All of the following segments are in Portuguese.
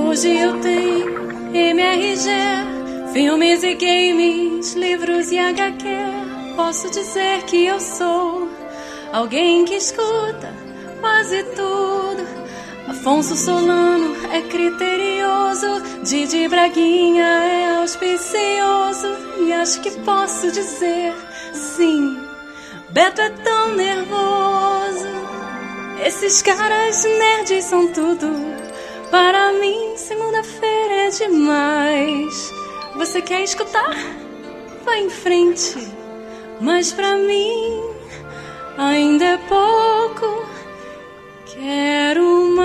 Hoje eu tenho MRG, filmes e games, livros e HQ. Posso dizer que eu sou alguém que escuta quase tudo. Afonso Solano é criterioso, Didi Braguinha é auspicioso. E acho que posso dizer, sim, Beto é tão nervoso. Esses caras nerds são tudo. Para mim, segunda-feira é demais. Você quer escutar? Vai em frente. Mas pra mim, ainda é pouco. Quero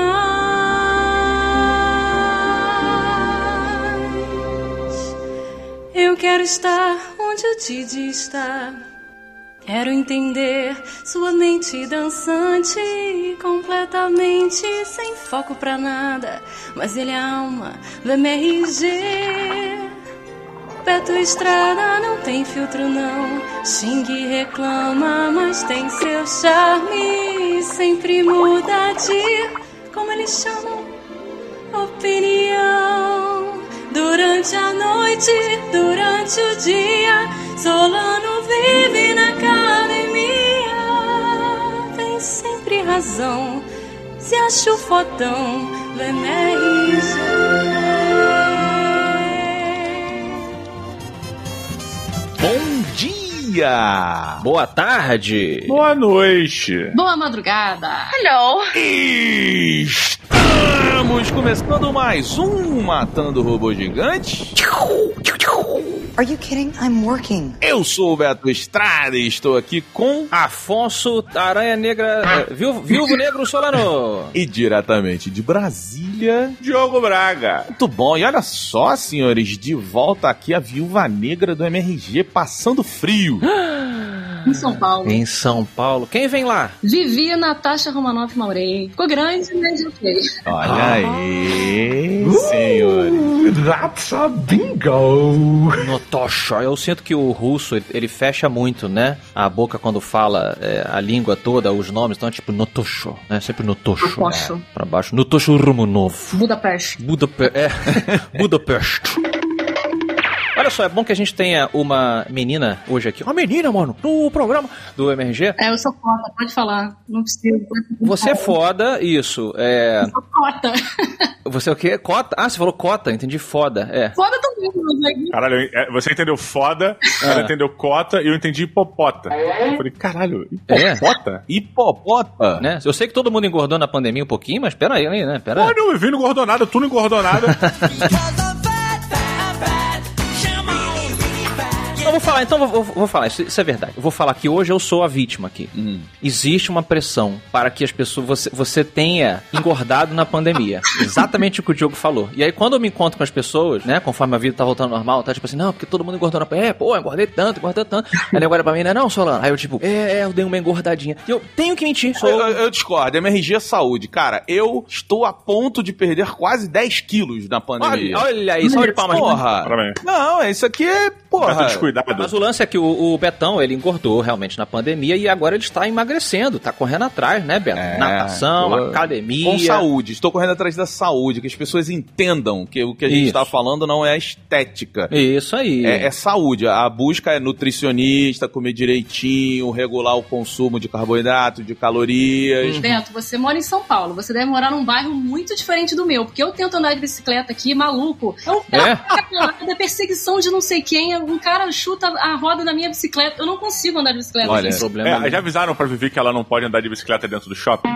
mais. Eu quero estar onde o Didi está. Quero entender sua mente dançante, completamente sem foco pra nada. Mas ele é a alma do MRG. Beto Estrada não tem filtro não. Xingue e reclama, mas tem seu charme. Sempre muda de, como eles chamam, opinião. Durante a noite, durante o dia, Solano vive na academia. Tem sempre razão, se acha o fodão do MRG. Bom dia! Boa tarde! Boa noite! Boa madrugada! Hello! Estamos começando mais um Matando Robô Gigante. Are you kidding? I'm working. Eu sou o Beto Estrada e estou aqui com Afonso Aranha Negra, Viúvo Negro Solano. E diretamente de Brasília, Diogo Braga. Muito bom, e olha só, senhores, de volta aqui a Viúva Negra do MRG passando frio. Em São Paulo. Em São Paulo. Quem vem lá? Vivi Natasha Romanoff Maurei. Ficou grande, né, gente? Olha aí, senhores. That's a bingo! Notocho. Eu sinto que o russo, ele fecha muito, né? A boca quando fala a língua toda, os nomes, então é tipo Notocho, né? Sempre Notocho. Notocho. Pra baixo. Notocho Romanov. Budapeste. Budapeste. Olha só, é bom que a gente tenha uma menina hoje aqui. Uma menina, mano, no programa do MRG. Eu sou foda, pode falar. Não precisa. Você é foda, isso. Eu sou cota. Você é o quê? Cota? Ah, você falou cota, entendi foda. Foda também, mas Caralho, você entendeu foda, ela entendeu cota e eu entendi hipopota. Eu falei, caralho, hipopota? Hipopota? Né? Eu sei que todo mundo engordou na pandemia um pouquinho, mas pera aí, né? Pera aí. Pô, não, eu vi, não engordou nada, tu não engordou nada. Eu vou falar, isso é verdade. Eu vou falar que hoje eu sou a vítima aqui. Existe uma pressão para que as pessoas, você tenha engordado na pandemia. Exatamente o que o Diogo falou. E aí quando eu me encontro com as pessoas, né, conforme a vida tá voltando ao normal, tá tipo assim, não, porque todo mundo engordou na pandemia. Pô, engordei tanto. Aí agora pra mim, não, Solano. Aí eu tipo, eu dei uma engordadinha. E eu tenho que mentir. Eu discordo, MRG é saúde. Cara, eu estou a ponto de perder quase 10 quilos na pandemia. Olha aí, salve de palmas. Porra! Não, isso aqui é, porra. Descuidado. Mas o lance é que o Betão, ele engordou realmente na pandemia e agora ele está emagrecendo, tá correndo atrás, né, Beto? Natação, academia. Com saúde, estou correndo atrás da saúde, que as pessoas entendam que o que a gente está falando não é estética. Isso aí. É saúde, a busca é nutricionista, comer direitinho, regular o consumo de carboidrato, de calorias. Beto, você mora em São Paulo, você deve morar num bairro muito diferente do meu, porque eu tento andar de bicicleta aqui, maluco. É perseguição de não sei quem, um cara chuta a roda da minha bicicleta. Eu não consigo andar de bicicleta. Olha, problema já avisaram pra Vivi que ela não pode andar de bicicleta dentro do shopping?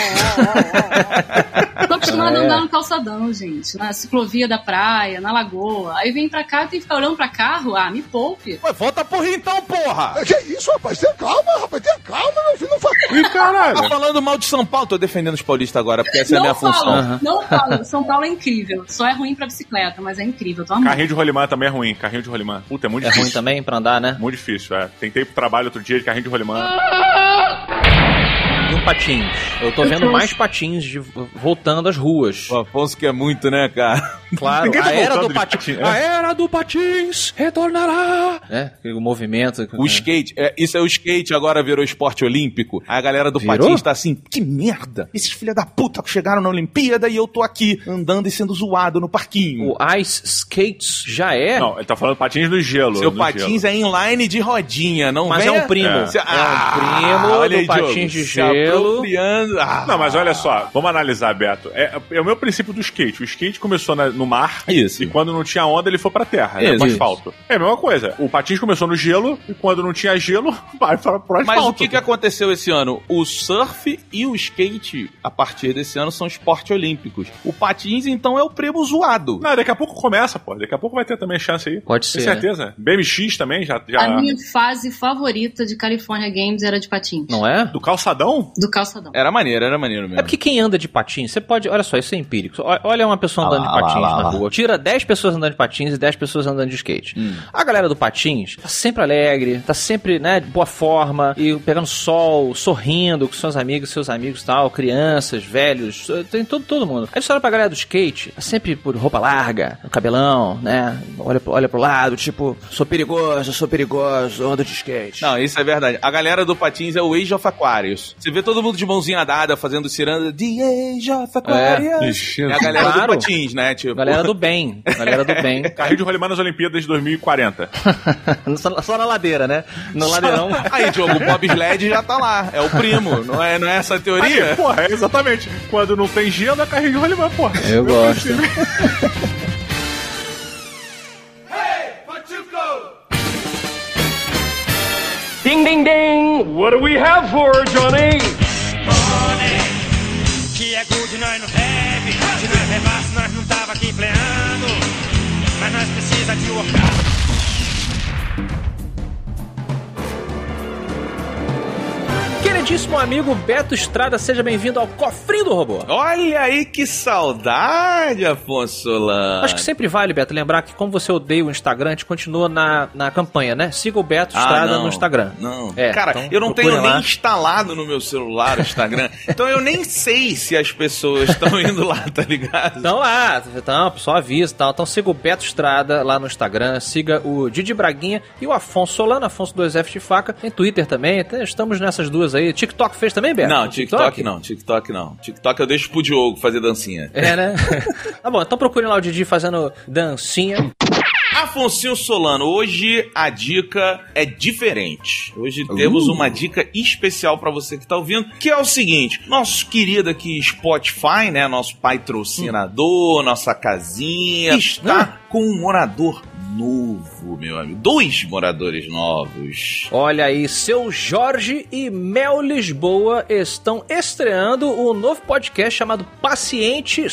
Tô acostumada a andar no calçadão, gente. Na ciclovia da praia, na lagoa. Aí vem pra cá e tem que ficar olhando pra carro. Me poupe. Ué, volta pro Rio então, porra! Que isso, rapaz? Tenha calma, meu filho. Não faz... Ih, caralho! Tá falando mal de São Paulo. Tô defendendo os paulistas agora, porque essa é a minha função. Não falo. São Paulo é incrível. Só é ruim pra bicicleta, mas é incrível. Tô amando. Carrinho de rolimã também é ruim. Carrinho de rolimã. Puta, é muito difícil. É ruim também pra andar, né? Muito difícil, Tentei pro trabalho outro dia de carrinho de rolimã. Não patins. Eu tô vendo mais patins voltando às ruas. O Afonso quer muito, né, cara? Claro, a era do patins. A era do patins retornará. O movimento. O skate, isso é o skate, agora virou esporte olímpico. Aí a galera do patins tá assim, que merda! Esses filha da puta chegaram na Olimpíada e eu tô aqui andando e sendo zoado no parquinho. O ice skates já é? Não, ele tá falando patins no gelo. Seu patins é inline de rodinha, não mas venha... é um primo. É um primo olha aí, do patins Diogo, de gelo. Não, mas olha só, vamos analisar, Beto. É o meu princípio do skate. O skate começou no mar. Isso. E quando não tinha onda, ele foi pra terra, né? Pro asfalto. É a mesma coisa. O patins começou no gelo e quando não tinha gelo, vai pro asfalto. Mas o que aconteceu esse ano? O surf e o skate, a partir desse ano, são esportes olímpicos. O patins, então, é o primo zoado. Não, daqui a pouco começa, pô. Daqui a pouco vai ter também chance aí. Pode ser, com certeza. Né? BMX também já... A minha fase favorita de California Games era de patins. Não é? Do calçadão? Do calçadão. Era maneiro mesmo. É porque quem anda de patins, você pode... Olha só, isso é empírico. Olha uma pessoa andando de patins na rua. Tira 10 pessoas andando de patins e 10 pessoas andando de skate. A galera do patins tá sempre alegre, tá sempre, né, de boa forma, e pegando sol, sorrindo com seus amigos e tal, crianças, velhos, tem todo mundo. Aí você olha pra galera do skate, tá sempre por roupa larga, cabelão, né, olha pro lado, tipo, sou perigoso, ando de skate. Não, isso é verdade. A galera do patins é o Age of Aquarius. Você vê todo mundo de mãozinha dada fazendo ciranda, The Age of Aquarius. É a galera do patins, né, tipo. Galera do bem. Carrinho de rolimã nas Olimpíadas de 2040. Só na ladeira, né? No ladeirão. Aí, Diogo, o bobsled já tá lá. É o primo. Não é essa a teoria? Aí, porra, é exatamente. Quando não tem gelo, é carrinho de rolimã, porra. Eu gosto. Ding, ding, ding! What do we have for Johnny? Que é good, nós não deve. Se nós levasse, nós não tava aqui pleando. Mas nós precisa de workout. Queridíssimo amigo Beto Estrada, seja bem-vindo ao Cofrinho do Robô. Olha aí que saudade, Afonso Solano. Acho que sempre vale, Beto, lembrar que como você odeia o Instagram, a gente continua na campanha, né? Siga o Beto Estrada no Instagram. Não. Cara, então, eu não tenho nem instalado no meu celular o Instagram, então eu nem sei se as pessoas estão indo lá, tá ligado? Estão lá, só avisa e tal. Então siga o Beto Estrada lá no Instagram, siga o Didi Braguinha e o Afonso Solano, Afonso 2F de faca. Tem Twitter também, estamos nessas duas aí. TikTok fez também, Beto? Não, TikTok não. TikTok eu deixo pro Diogo fazer dancinha. É, né? Tá bom, então procurem lá o Didi fazendo dancinha. Afonso Solano, hoje a dica é diferente. Hoje temos uma dica especial pra você que tá ouvindo, que é o seguinte: nosso querido aqui Spotify, né, nosso patrocinador, nossa casinha, está com um morador novo, meu amigo. 2 moradores novos. Olha aí, seu Jorge e Mel Lisboa estão estreando um novo podcast chamado Paciente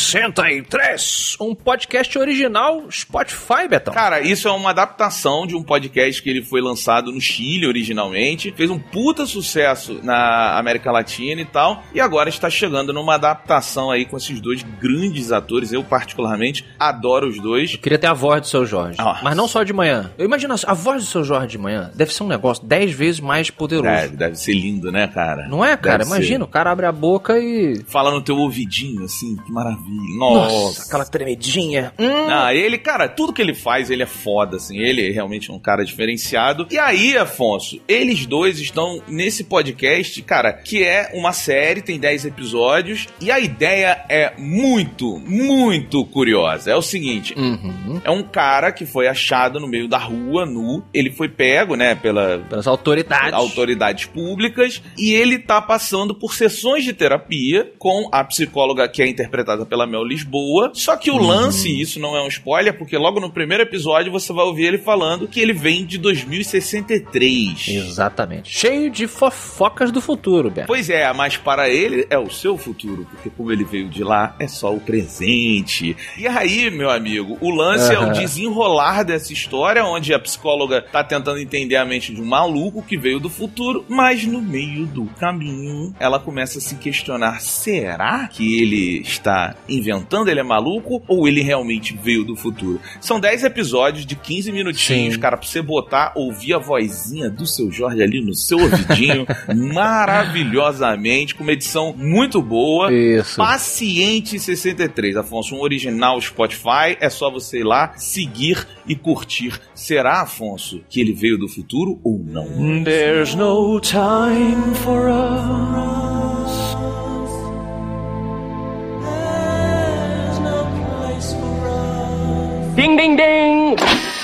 63. Um podcast original Spotify, Betão. Cara, isso é uma adaptação de um podcast que ele foi lançado no Chile originalmente. Fez um puta sucesso na América Latina e tal. E agora está chegando numa adaptação aí com esses 2 grandes atores. Eu, particularmente, adoro os 2. Eu queria ter a voz do seu Jorge. Mas não só de manhã. Eu imagino, a voz do seu Jorge de manhã deve ser um negócio 10 vezes mais poderoso. Deve ser lindo, né, cara? Não é, cara? Imagina, o cara abre a boca e... fala no teu ouvidinho, assim, que maravilha. Nossa, aquela tremedinha. Ele, cara, tudo que ele faz, ele é foda, assim. Ele é realmente um cara diferenciado. E aí, Afonso, eles 2 estão nesse podcast, cara, que é uma série, tem 10 episódios, e a ideia é muito, muito curiosa. É o seguinte, é um cara que foi achado no meio da rua, nu. Ele foi pego, né, pelas autoridades públicas, e ele tá passando por sessões de terapia com a psicóloga que é interpretada pela Mel Lisboa. Só que o lance, isso não é um spoiler, porque logo no primeiro episódio você vai ouvir ele falando que ele vem de 2063. Exatamente. Cheio de fofocas do futuro, Beto. Pois é, mas para ele é o seu futuro, porque como ele veio de lá, é só o presente. E aí, meu amigo, o lance é o desenrolar desenrolar dessa história, onde a psicóloga tá tentando entender a mente de um maluco que veio do futuro, mas no meio do caminho ela começa a se questionar: será que ele está inventando, ele é maluco, ou ele realmente veio do futuro? São 10 episódios de 15 minutinhos, cara, pra você botar, ouvir a vozinha do Seu Jorge ali no seu ouvidinho, maravilhosamente, com uma edição muito boa. Isso. Paciente 63, Afonso, um original Spotify, é só você ir lá, seguir e curtir. Será, Afonso, que ele veio do futuro ou não? There's no time for us. There's no place for us. Ding, ding, ding!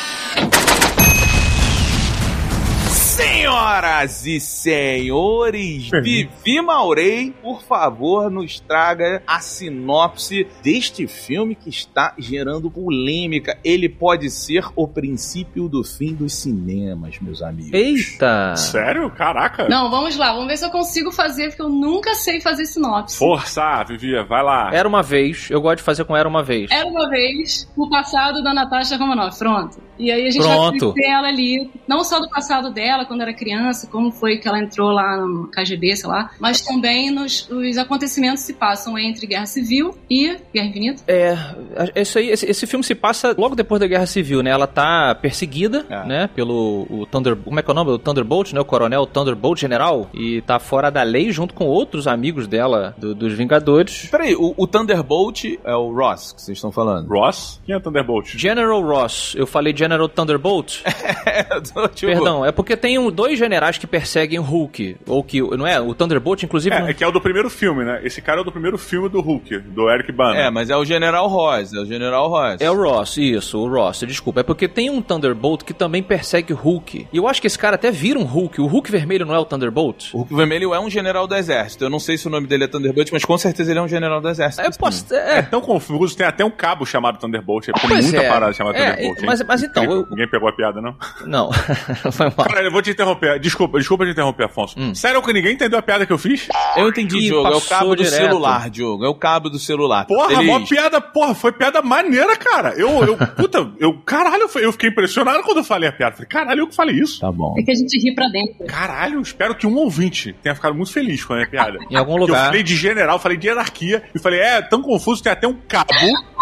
Senhoras e senhores, Vivi Maurei, por favor, nos traga a sinopse deste filme que está gerando polêmica. Ele pode ser o princípio do fim dos cinemas, meus amigos. Eita! Sério? Caraca! Não, vamos lá, vamos ver se eu consigo fazer, porque eu nunca sei fazer sinopse. Força, Vivi, vai lá. Era uma vez, eu gosto de fazer com Era Uma Vez. Era uma vez o passado da Natasha Romanoff, pronto. E aí a gente vai conhecer ela ali, não só do passado dela, quando era criança, como foi que ela entrou lá no KGB, sei lá, mas também os acontecimentos se passam entre Guerra Civil e Guerra Infinita. Esse filme se passa logo depois da Guerra Civil, né? Ela tá perseguida, né, pelo como é que é o nome? O Thunderbolt, né? O coronel Thunderbolt, general, e tá fora da lei junto com outros amigos dela, dos Vingadores. Peraí, o Thunderbolt é o Ross que vocês estão falando? Ross? Quem é Thunderbolt? General Ross. Eu falei General Thunderbolt? Perdão, é porque tem dois generais que perseguem o Hulk, ou que, não é? O Thunderbolt, inclusive... É que é o do primeiro filme, né? Esse cara é o do primeiro filme do Hulk, do Eric Bana. Mas é o General Ross, É o Ross, isso, o Ross, desculpa. É porque tem um Thunderbolt que também persegue o Hulk. E eu acho que esse cara até vira um Hulk. O Hulk vermelho não é o Thunderbolt? O Hulk vermelho é um general do exército. Eu não sei se o nome dele é Thunderbolt, mas com certeza ele é um general do exército. É tão confuso, tem até um cabo chamado Thunderbolt. Tem muita parada chamada Thunderbolt. Mas então... Ninguém pegou a piada, não? Não, foi mal. Cara, eu vou te interromper. Desculpa te interromper, Afonso. Sério que ninguém entendeu a piada que eu fiz? Eu entendi, Diogo. É o cabo do celular, Diogo. É o cabo do celular. Porra, mó piada, foi piada maneira, cara. Caralho, eu fiquei impressionado quando eu falei a piada. Falei, caralho, eu que falei isso. Tá bom. É que a gente ri pra dentro. Caralho, espero que um ouvinte tenha ficado muito feliz com a minha piada. Em algum lugar. Eu falei de general, falei de hierarquia, e falei, tão confuso, tem até um cabo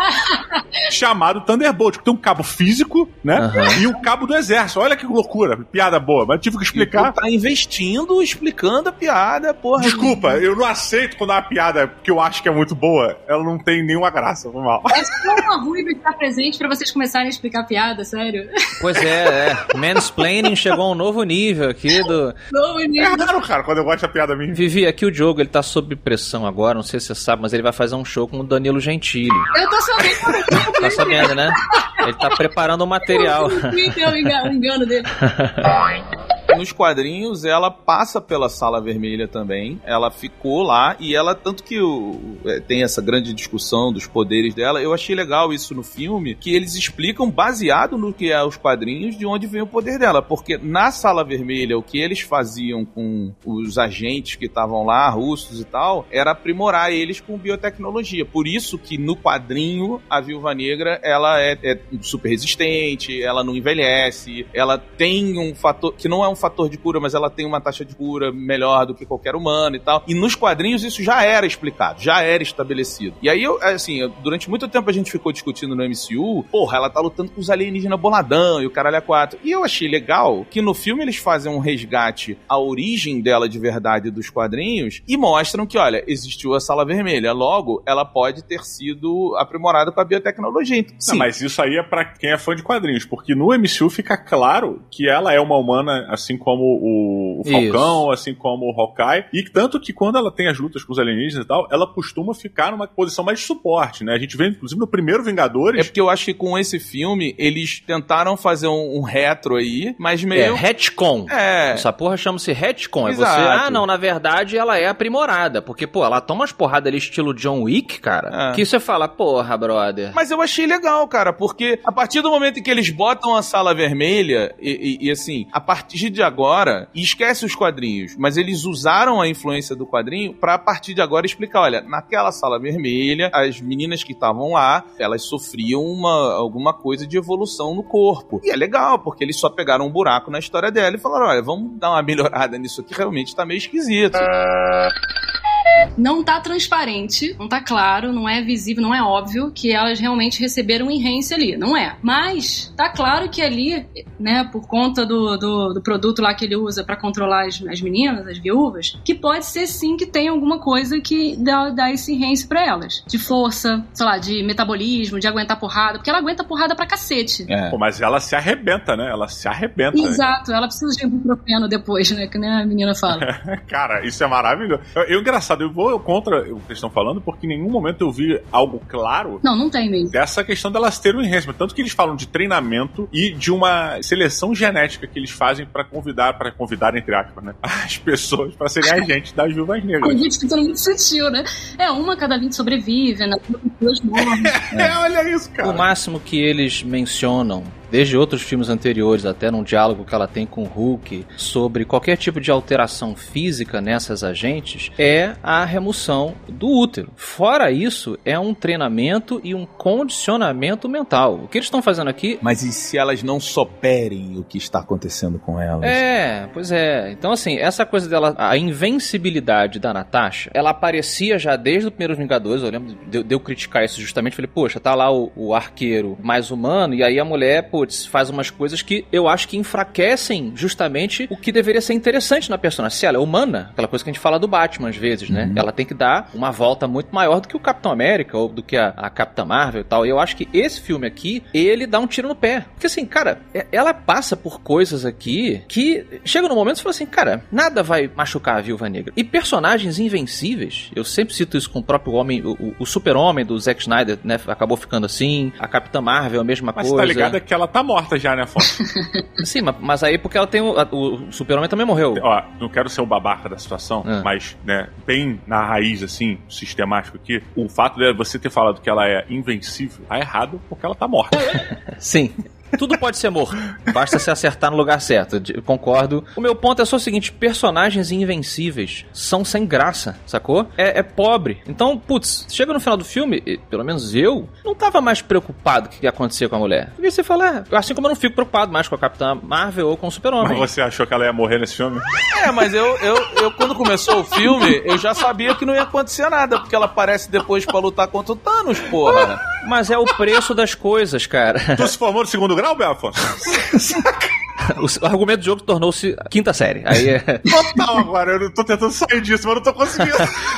chamado Thunderbolt, que tem um cabo físico, né? E um cabo do exército. Olha que loucura, piada boa, mas tive que explicar. Tá investindo, explicando a piada, porra. Desculpa, eu não aceito quando uma piada que eu acho que é muito boa, ela não tem nenhuma graça, foi mal. É só uma ruiva estar presente pra vocês começarem a explicar piada, sério. Pois é. Mansplaining chegou a um novo nível aqui do... Novo nível. É raro, cara, quando eu gosto da piada minha. Vivi, aqui o Diogo, ele tá sob pressão agora, não sei se você sabe, mas ele vai fazer um show com o Danilo Gentili. Eu tô sabendo. Tá sabendo, né? Ele tá preparando o material. Eu o engano dele. Nos quadrinhos, ela passa pela Sala Vermelha também. Ela ficou lá e ela, tanto que tem essa grande discussão dos poderes dela, eu achei legal isso no filme, que eles explicam, baseado no que é os quadrinhos, de onde vem o poder dela. Porque na Sala Vermelha, o que eles faziam com os agentes que estavam lá, russos e tal, era aprimorar eles com biotecnologia. Por isso que no quadrinho, a Viúva Negra, ela é super resistente, ela não envelhece, ela tem um fator, que não é um fator de cura, mas ela tem uma taxa de cura melhor do que qualquer humano e tal. E nos quadrinhos isso já era explicado, já era estabelecido. E aí, durante muito tempo a gente ficou discutindo no MCU, ela tá lutando com os alienígenas boladão e o caralho é 4. E eu achei legal que no filme eles fazem um resgate à origem dela de verdade dos quadrinhos e mostram que, olha, existiu a Sala Vermelha, logo ela pode ter sido aprimorada com a biotecnologia. Então, sim. Não, mas isso aí é pra quem é fã de quadrinhos, porque no MCU fica claro que ela é uma humana, assim como o Falcão, assim como o Hawkeye, e tanto que quando ela tem as lutas com os alienígenas e tal, ela costuma ficar numa posição mais de suporte, né? A gente vê, inclusive, no primeiro Vingadores... É porque eu acho que com esse filme, eles tentaram fazer um retro aí, mas meio... retcon. Essa porra chama-se retcon. Exato. É você, não, na verdade, ela é aprimorada, porque, ela toma umas porradas ali estilo John Wick, cara, que você fala, porra, brother. Mas eu achei legal, cara, porque a partir do momento em que eles botam a Sala Vermelha, e assim, a partir de agora, e esquece os quadrinhos, mas eles usaram a influência do quadrinho pra, a partir de agora, explicar, olha, naquela sala vermelha, as meninas que estavam lá, elas sofriam alguma coisa de evolução no corpo. E é legal, porque eles só pegaram um buraco na história dela e falaram, olha, vamos dar uma melhorada nisso aqui, realmente tá meio esquisito. Não tá transparente, não tá claro, não é visível, não é óbvio que elas realmente receberam um enhance ali, não é. Mas tá claro que ali, né, por conta do produto lá que ele usa pra controlar as meninas, as viúvas, que pode ser sim que tenha alguma coisa que dá esse enhance pra elas. De força, sei lá, de metabolismo, de aguentar porrada, porque ela aguenta porrada pra cacete. Pô, mas ela se arrebenta, né? Ela se arrebenta. Exato, ela precisa de ibuprofeno depois, né, que nem a menina fala. Cara, isso é maravilhoso. Engraçado, eu vou contra o que eles estão falando, porque em nenhum momento eu vi algo claro. Não tem mesmo. Dessa questão delas terem um enhancement. Tanto que eles falam de treinamento e de uma seleção genética que eles fazem pra convidar, entre aspas, né, as pessoas pra serem agentes das viúvas negras. A gente fica muito sutil, né? Uma cada 20 sobrevive, né? 2 morrem. Olha isso, cara. O máximo que eles mencionam, desde outros filmes anteriores, até num diálogo que ela tem com o Hulk, sobre qualquer tipo de alteração física nessas agentes, é a remoção do útero. Fora isso, é um treinamento e um condicionamento mental. O que eles estão fazendo aqui... Mas e se elas não souberem o que está acontecendo com elas? Pois é. Então, assim, essa coisa dela, a invencibilidade da Natasha, ela aparecia já desde os primeiros Vingadores. Eu lembro de eu criticar isso justamente. Falei, poxa, tá lá o arqueiro mais humano, e aí a mulher, faz umas coisas que eu acho que enfraquecem justamente o que deveria ser interessante na personagem. Se ela é humana, aquela coisa que a gente fala do Batman às vezes, né? Ela tem que dar uma volta muito maior do que o Capitão América ou do que a Capitã Marvel e tal. E eu acho que esse filme aqui, ele dá um tiro no pé. Porque assim, cara, ela passa por coisas aqui que chega num momento e você fala assim, cara, nada vai machucar a Viúva Negra. E personagens invencíveis, eu sempre cito isso com o próprio homem, o super-homem do Zack Snyder, né? Acabou ficando assim. A Capitã Marvel, a mesma coisa. Mas tá ligado que ela tá morta já, né, Afonso? Sim, mas aí porque ela tem o Super-Homem também morreu. Ó, não quero ser o babaca da situação, mas, né, bem na raiz, assim, sistemático aqui, o fato de você ter falado que ela é invencível, tá errado porque ela tá morta. Sim. Tudo pode ser morto. Basta se acertar no lugar certo. Eu concordo. O meu ponto é só o seguinte: personagens invencíveis são sem graça, sacou? É pobre. Então, putz, chega no final do filme, pelo menos eu, não tava mais preocupado com o que ia acontecer com a mulher. Porque você fala, assim como eu não fico preocupado mais com a Capitã Marvel ou com o Super-Homem. Mas você achou que ela ia morrer nesse filme? Mas eu quando começou o filme, eu já sabia que não ia acontecer nada, porque ela aparece depois pra lutar contra o Thanos, porra. Mas é o preço das coisas, cara. Tu se formou no segundo grau, Belfort? O argumento do jogo tornou-se quinta série. Aí é... Total agora, eu tô tentando sair disso, mas não tô conseguindo.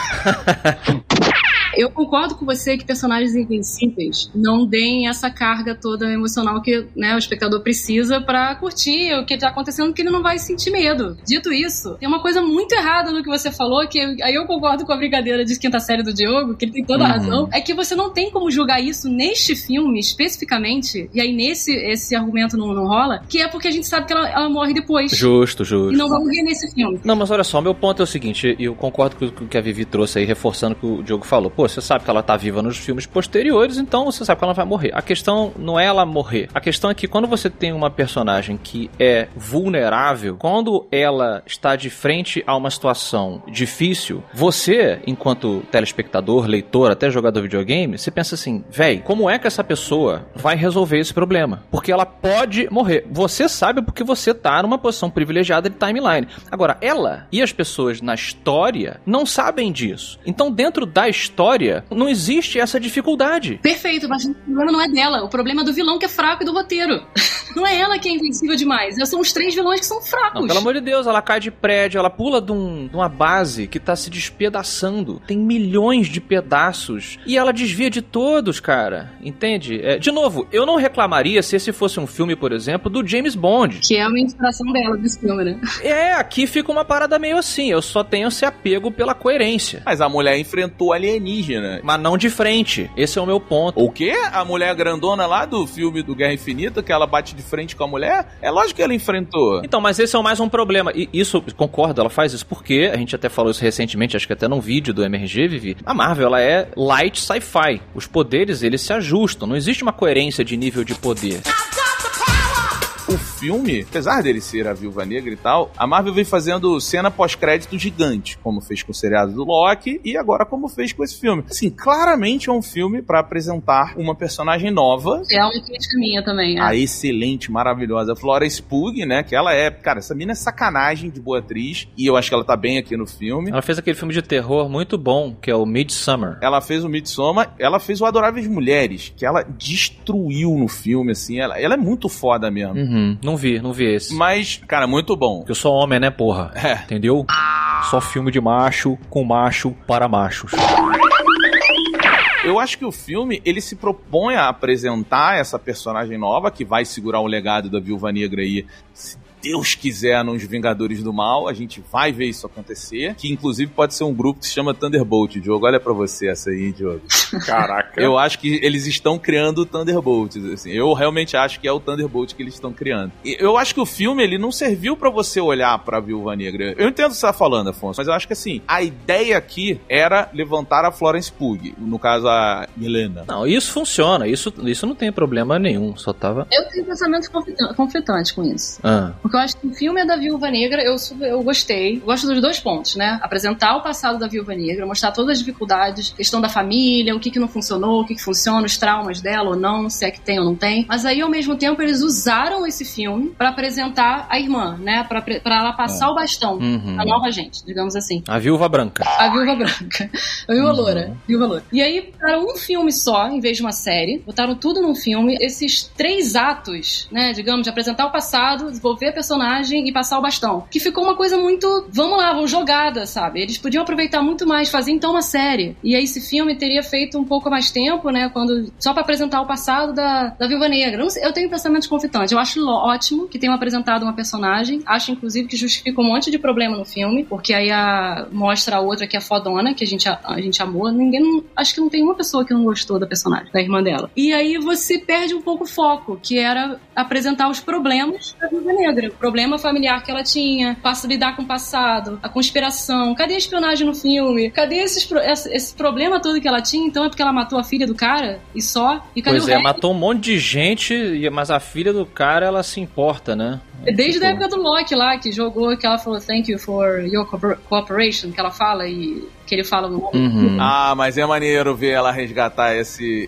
Eu concordo com você que personagens invencíveis não deem essa carga toda emocional que, né, o espectador precisa pra curtir o que tá acontecendo, que ele não vai sentir medo. Dito isso, tem uma coisa muito errada no que você falou, que aí eu concordo com a brigadeira de quinta série do Diogo, que ele tem toda a razão, é que você não tem como julgar isso neste filme especificamente, e aí esse argumento não rola, que é porque a gente sabe que ela morre depois. Justo. E não vai morrer nesse filme. Não, mas olha só, meu ponto é o seguinte, eu concordo com o que a Vivi trouxe aí, reforçando o que o Diogo falou. Pô, você sabe que ela tá viva nos filmes posteriores, então você sabe que ela vai morrer. A questão não é ela morrer. A questão é que quando você tem uma personagem que é vulnerável, quando ela está de frente a uma situação difícil, você, enquanto telespectador, leitor, até jogador de videogame, você pensa assim, véi, como é que essa pessoa vai resolver esse problema? Porque ela pode morrer. Você sabe porque você tá numa posição privilegiada de timeline. Agora, ela e as pessoas na história não sabem disso. Então, dentro da história, não existe essa dificuldade. Perfeito, mas o problema não é dela. O problema é do vilão que é fraco e do roteiro. Não é ela que é invencível demais. São os 3 vilões que são fracos. Não, pelo amor de Deus, ela cai de prédio, ela pula de uma base que tá se despedaçando. Tem milhões de pedaços. E ela desvia de todos, cara. Entende? De novo, eu não reclamaria se esse fosse um filme, por exemplo, do James Bond. Que é uma inspiração dela desse filme, né? Aqui fica uma parada meio assim. Eu só tenho esse apego pela coerência. Mas a mulher enfrentou alienígena. Mas não de frente. Esse é o meu ponto. O quê? A mulher grandona lá do filme do Guerra Infinita, que ela bate de frente com a mulher? É lógico que ela enfrentou. Então, mas esse é mais um problema. E isso, concordo, ela faz isso porque, a gente até falou isso recentemente, acho que até num vídeo do MRG, Vivi, a Marvel, ela é light sci-fi. Os poderes, eles se ajustam. Não existe uma coerência de nível de poder. O filme, apesar dele ser a Viúva Negra e tal, a Marvel vem fazendo cena pós-crédito gigante, como fez com o seriado do Loki e agora como fez com esse filme. Assim, claramente é um filme pra apresentar uma personagem nova. É uma crítica minha também, A excelente, maravilhosa Florence Pugh, né? Que ela é... Cara, essa mina é sacanagem de boa atriz e eu acho que ela tá bem aqui no filme. Ela fez aquele filme de terror muito bom, que é o Midsommar. Ela fez o Midsommar, ela fez o Adoráveis Mulheres, que ela destruiu no filme, assim. Ela é muito foda mesmo. Não vi esse. Mas, cara, muito bom. Porque eu sou homem, né, porra? Entendeu? Só filme de macho, com macho, para machos. Eu acho que o filme, ele se propõe a apresentar essa personagem nova, que vai segurar o legado da Viúva Negra aí, se Deus quiser, nos Vingadores do Mal, a gente vai ver isso acontecer, que inclusive pode ser um grupo que se chama Thunderbolt, Diogo. Olha pra você essa aí, Diogo. Caraca. Eu acho que eles estão criando o Thunderbolt, assim. Eu realmente acho que é o Thunderbolt que eles estão criando. E eu acho que o filme, ele não serviu pra você olhar pra Viúva Negra. Eu entendo o que você tá falando, Afonso, mas eu acho que assim, a ideia aqui era levantar a Florence Pugh, no caso a Helena. Não, isso funciona, isso não tem problema nenhum, só tava... Eu tenho pensamentos conflitantes com isso. Porque eu acho que o filme é da Viúva Negra, eu gostei. Eu gosto dos dois pontos, né? Apresentar o passado da Viúva Negra, mostrar todas as dificuldades, questão da família, o que não funcionou, o que funciona, os traumas dela ou não, se é que tem ou não tem. Mas aí, ao mesmo tempo, eles usaram esse filme pra apresentar a irmã, né? Pra ela passar o bastão a nova gente, digamos assim. A Viúva Branca. A Viúva Branca. A Viúva Loura. Viúva Loura. E aí, botaram um filme só, em vez de uma série. Botaram tudo num filme. Esses 3 atos, né? Digamos, de apresentar o passado, desenvolver a personagem e passar o bastão. Que ficou uma coisa muito, vamos jogada, sabe? Eles podiam aproveitar muito mais, fazer então uma série. E aí esse filme teria feito um pouco mais tempo, né? Só pra apresentar o passado da Viúva Negra. Não sei, eu tenho pensamentos conflitantes. Eu acho ótimo que tenham apresentado uma personagem. Acho, inclusive, que justifica um monte de problema no filme, porque aí mostra a outra que é fodona, que a gente amou. Acho que não tem uma pessoa que não gostou da personagem, da irmã dela. E aí você perde um pouco o foco, que era apresentar os problemas da Viúva Negra. O problema familiar que ela tinha, lidar com o passado, a conspiração. Cadê a espionagem no filme? Cadê esse problema todo que ela tinha? Então é porque ela matou a filha do cara e só? E cadê matou um monte de gente, mas a filha do cara, ela se importa, né? Desde a época do Loki lá, que jogou, que ela falou thank you for your cooperation, que ela fala e que ele fala no nome. Mas é maneiro ver ela resgatar esse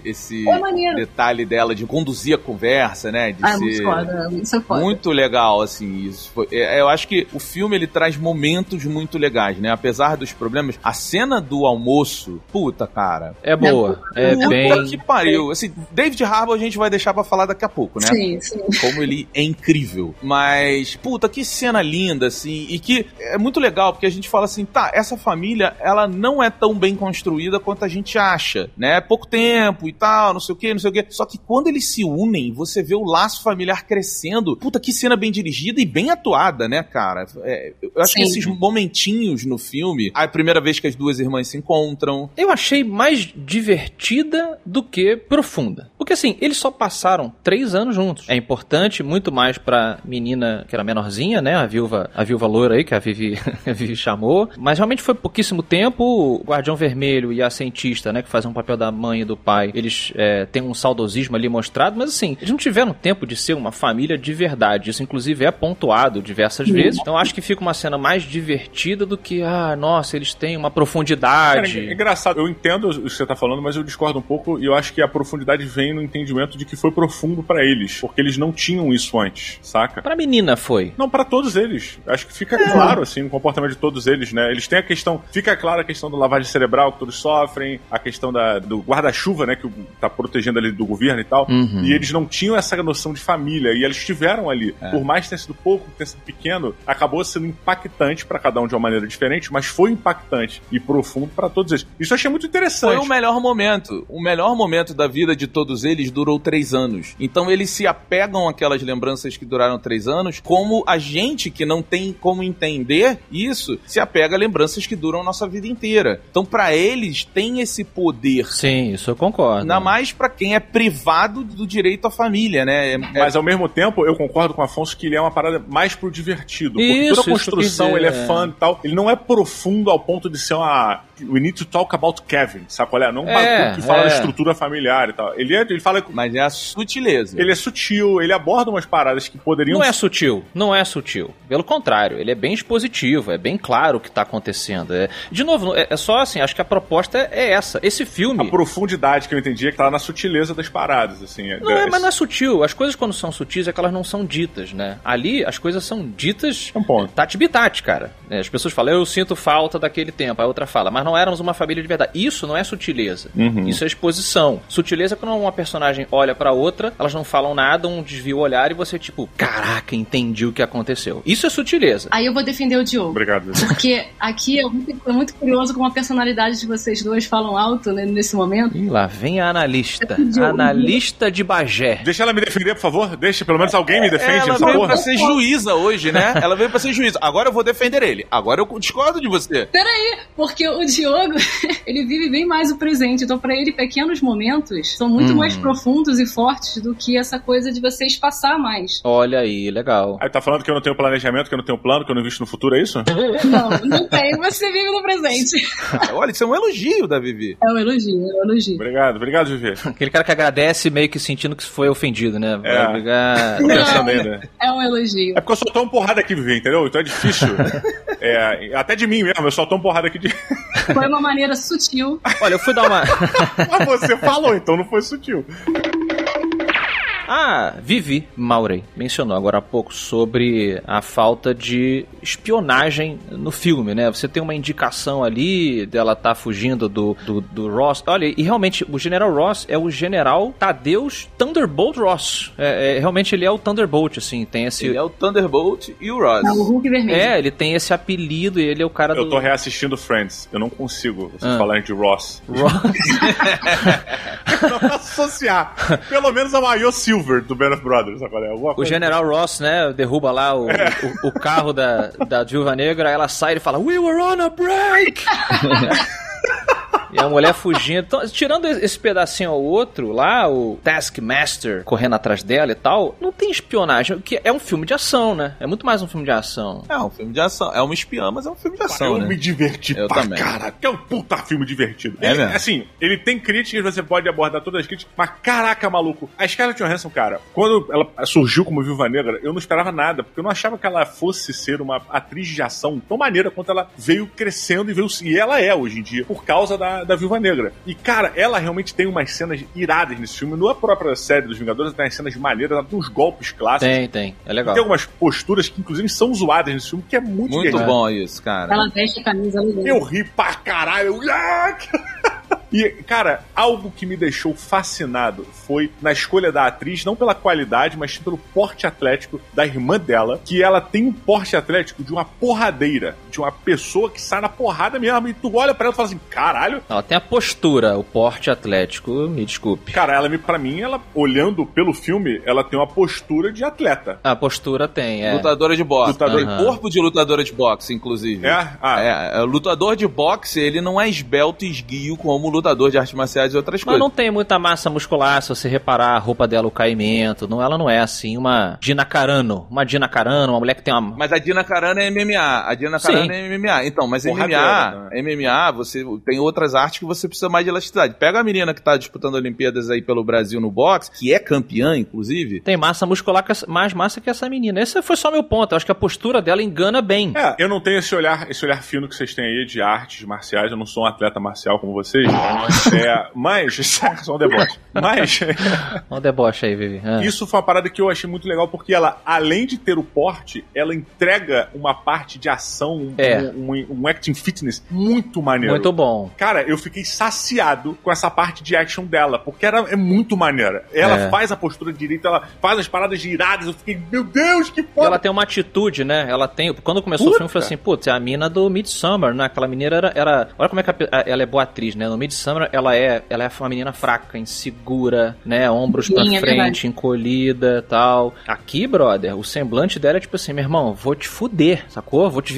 detalhe dela de conduzir a conversa, né? Isso é foda. Muito legal, assim, isso. Eu acho que o filme, ele traz momentos muito legais, né? Apesar dos problemas, a cena do almoço, puta, cara. É boa. Puta que pariu. Assim, David Harbour a gente vai deixar pra falar daqui a pouco, né? Sim. Como ele é incrível. Mas, puta, que cena linda, assim, e que é muito legal, porque a gente fala assim, essa família, ela não é tão bem construída quanto a gente acha, né? Pouco tempo e tal, não sei o quê. Só que quando eles se unem, você vê o laço familiar crescendo. Puta, que cena bem dirigida e bem atuada, né, cara? Eu acho que esses momentinhos no filme, a primeira vez que as duas irmãs se encontram... Eu achei mais divertida do que profunda. Porque, assim, eles só passaram 3 anos juntos. É importante muito mais pra menina que era menorzinha, né? A viúva loura aí, que a Vivi chamou. Mas realmente foi pouquíssimo tempo. O Guardião Vermelho e a cientista, né? Que fazem um papel da mãe e do pai. Eles têm um saudosismo ali mostrado. Mas, assim, eles não tiveram tempo de ser uma família de verdade. Isso, inclusive, é pontuado diversas vezes. Então, acho que fica uma cena mais divertida do que, nossa, eles têm uma profundidade. Cara, é engraçado. Eu entendo o que você tá falando, mas eu discordo um pouco. E eu acho que a profundidade vem no entendimento de que foi profundo pra eles. Porque eles não tinham isso antes, saca? Pra menina foi. Não, pra todos eles. Acho que fica claro, assim, o comportamento de todos eles, né? Eles têm a questão... Fica claro a questão da lavagem cerebral que todos sofrem, a questão do guarda-chuva, né? Que tá protegendo ali do governo e tal. E eles não tinham essa noção de família. E eles estiveram ali. Por mais que tenha sido pouco, tenha sido pequeno, acabou sendo impactante pra cada um de uma maneira diferente, mas foi impactante e profundo pra todos eles. Isso eu achei muito interessante. Foi o melhor momento. O melhor momento da vida de todos eles durou 3 anos. Então eles se apegam àquelas lembranças que duraram 3 anos, como a gente que não tem como entender isso, se apega a lembranças que duram a nossa vida inteira. Então pra eles tem esse poder. Sim, isso eu concordo. Ainda mais pra quem é privado do direito à família, né? Mas ao mesmo tempo, eu concordo com o Afonso que ele é uma parada mais pro divertido. Porque toda a construção, ele é fã e tal. Ele não é profundo ao ponto de ser we need to talk about Kevin, sabe qual é? Não um bagulho que fala da estrutura familiar e tal. Ele fala... Mas é a sutileza. Ele é sutil, ele aborda umas paradas que poderiam... Não é sutil. Pelo contrário, ele é bem expositivo, é bem claro o que tá acontecendo. De novo, é só assim, acho que a proposta é essa. Esse filme... A profundidade que eu entendi é que tá na sutileza das paradas, assim. Mas não é sutil. As coisas quando são sutis é que elas não são ditas, né? Ali, as coisas são ditas tati-bitati, cara. As pessoas falam, eu sinto falta daquele tempo. A outra fala, mas não éramos uma família de verdade. Isso não é sutileza. Isso é exposição. Sutileza é quando uma personagem olha pra outra, elas não falam nada, um desvia o olhar e você tipo, caraca, entendi o que aconteceu. Isso é sutileza. Aí eu vou defender o Diogo. Obrigado. Porque aqui é muito curioso como a personalidade de vocês dois falam alto, né, nesse momento. E lá vem a analista. Analista de Bagé. Deixa ela me defender, por favor. Deixa, pelo menos alguém me defende, por favor. Ela veio pra ser juíza hoje, né? Ela veio pra ser juíza. Agora eu vou defender ele. Agora eu discordo de você. Peraí, porque o Diogo, ele vive bem mais o presente. Então, pra ele, pequenos momentos são muito mais profundos e fortes do que essa coisa de você espaçar mais. Olha aí, legal. Aí tá falando que eu não tenho planejamento, que eu não tenho plano, que eu não invisto no futuro, é isso? Não tem. Você vive no presente. Olha, isso é um elogio da Vivi. É um elogio. Obrigado, Vivi. Aquele cara que agradece meio que sentindo que foi ofendido, né? Obrigado. É um elogio. É porque eu soltou uma porrada aqui, Vivi, entendeu? Então é difícil. Até de mim mesmo, eu soltou uma porrada aqui de... Foi uma maneira sutil. Olha, eu fui dar uma... Mas você falou, então não foi sutil. Vivi Maurey mencionou agora há pouco sobre a falta de espionagem no filme, né? Você tem uma indicação ali dela tá fugindo do Ross. Olha, e realmente o General Ross é o General Thaddeus Thunderbolt Ross. Realmente ele é o Thunderbolt, assim, tem esse... Ele é o Thunderbolt e o Ross. É o Hulk vermelho. Ele tem esse apelido e ele é o cara Eu tô reassistindo Friends. Eu não consigo falar de Ross. Ross. Não associar. Pelo menos a Mayo Silver do Band of Brothers. O General Ross, né, derruba lá o carro da Viúva Negra, ela sai e fala, "We were on a break!" E a mulher fugindo. Então, tirando esse pedacinho ao outro, lá, o Taskmaster correndo atrás dela e tal, não tem espionagem, que é um filme de ação, né? É muito mais um filme de ação. É um filme de ação. É uma espiã, mas é um filme de ação, né? Eu me diverti pra caralho. Que é um puta filme divertido. Mesmo? Assim, ele tem críticas, você pode abordar todas as críticas, mas caraca, maluco. A Scarlett Johansson, cara, quando ela surgiu como Viúva Negra, eu não esperava nada, porque eu não achava que ela fosse ser uma atriz de ação tão maneira quanto ela veio crescendo e ela é hoje em dia, por causa da Viúva Negra. E, cara, ela realmente tem umas cenas iradas nesse filme. Na própria série dos Vingadores, tem umas cenas maneiras, ela tem uns golpes clássicos. Tem. É legal. Tem algumas posturas que, inclusive, são zoadas nesse filme, que é muito bom isso, cara. Ela veste a camisa legal. Eu ri pra caralho. E, cara, algo que me deixou fascinado foi na escolha da atriz, não pela qualidade, mas pelo porte atlético da irmã dela, que ela tem um porte atlético de uma porradeira, de uma pessoa que sai na porrada mesmo, e tu olha pra ela e fala assim, caralho. Ela tem a postura, o porte atlético, me desculpe. Cara, pra mim, ela, olhando pelo filme, ela tem uma postura de atleta. A postura tem, Lutadora de boxe. Corpo de lutadora de boxe, inclusive. Lutador de boxe, ele não é esbelto e esguio como lutador de artes marciais e outras coisas. Mas não tem muita massa muscular, se você reparar a roupa dela, o caimento. Ela não é assim uma Gina Carano. Uma mulher que tem uma... Mas a Gina Carano é MMA. É MMA. Então, mas MMA, você tem outras artes que você precisa mais de elasticidade. Pega a menina que tá disputando Olimpíadas aí pelo Brasil no boxe, que é campeã, inclusive. Tem massa muscular mais massa que essa menina. Esse foi só meu ponto. Eu acho que a postura dela engana bem. Eu não tenho esse olhar fino que vocês têm aí de artes marciais. Eu não sou um atleta marcial como vocês. Mas... Só um deboche. Mas... Um deboche aí, Vivi. Isso foi uma parada que eu achei muito legal, porque ela, além de ter o porte, ela entrega uma parte de ação, um acting fitness muito maneiro. Muito bom. Cara, eu fiquei saciado com essa parte de action dela, porque é muito maneira. Ela faz a postura direita, ela faz as paradas giradas, eu fiquei, meu Deus, que foda! Ela tem uma atitude, né? Quando começou o filme, eu falei assim, putz, é a mina do Midsommar, né? Aquela menina era... Olha como é que ela é boa atriz, né? No Midsommar, ela é uma menina fraca, insegura, né? Ombros pra frente, encolhida, tal. Aqui, brother, o semblante dela é tipo assim, meu irmão, vou te fuder, sacou? Vou te virar do avesso.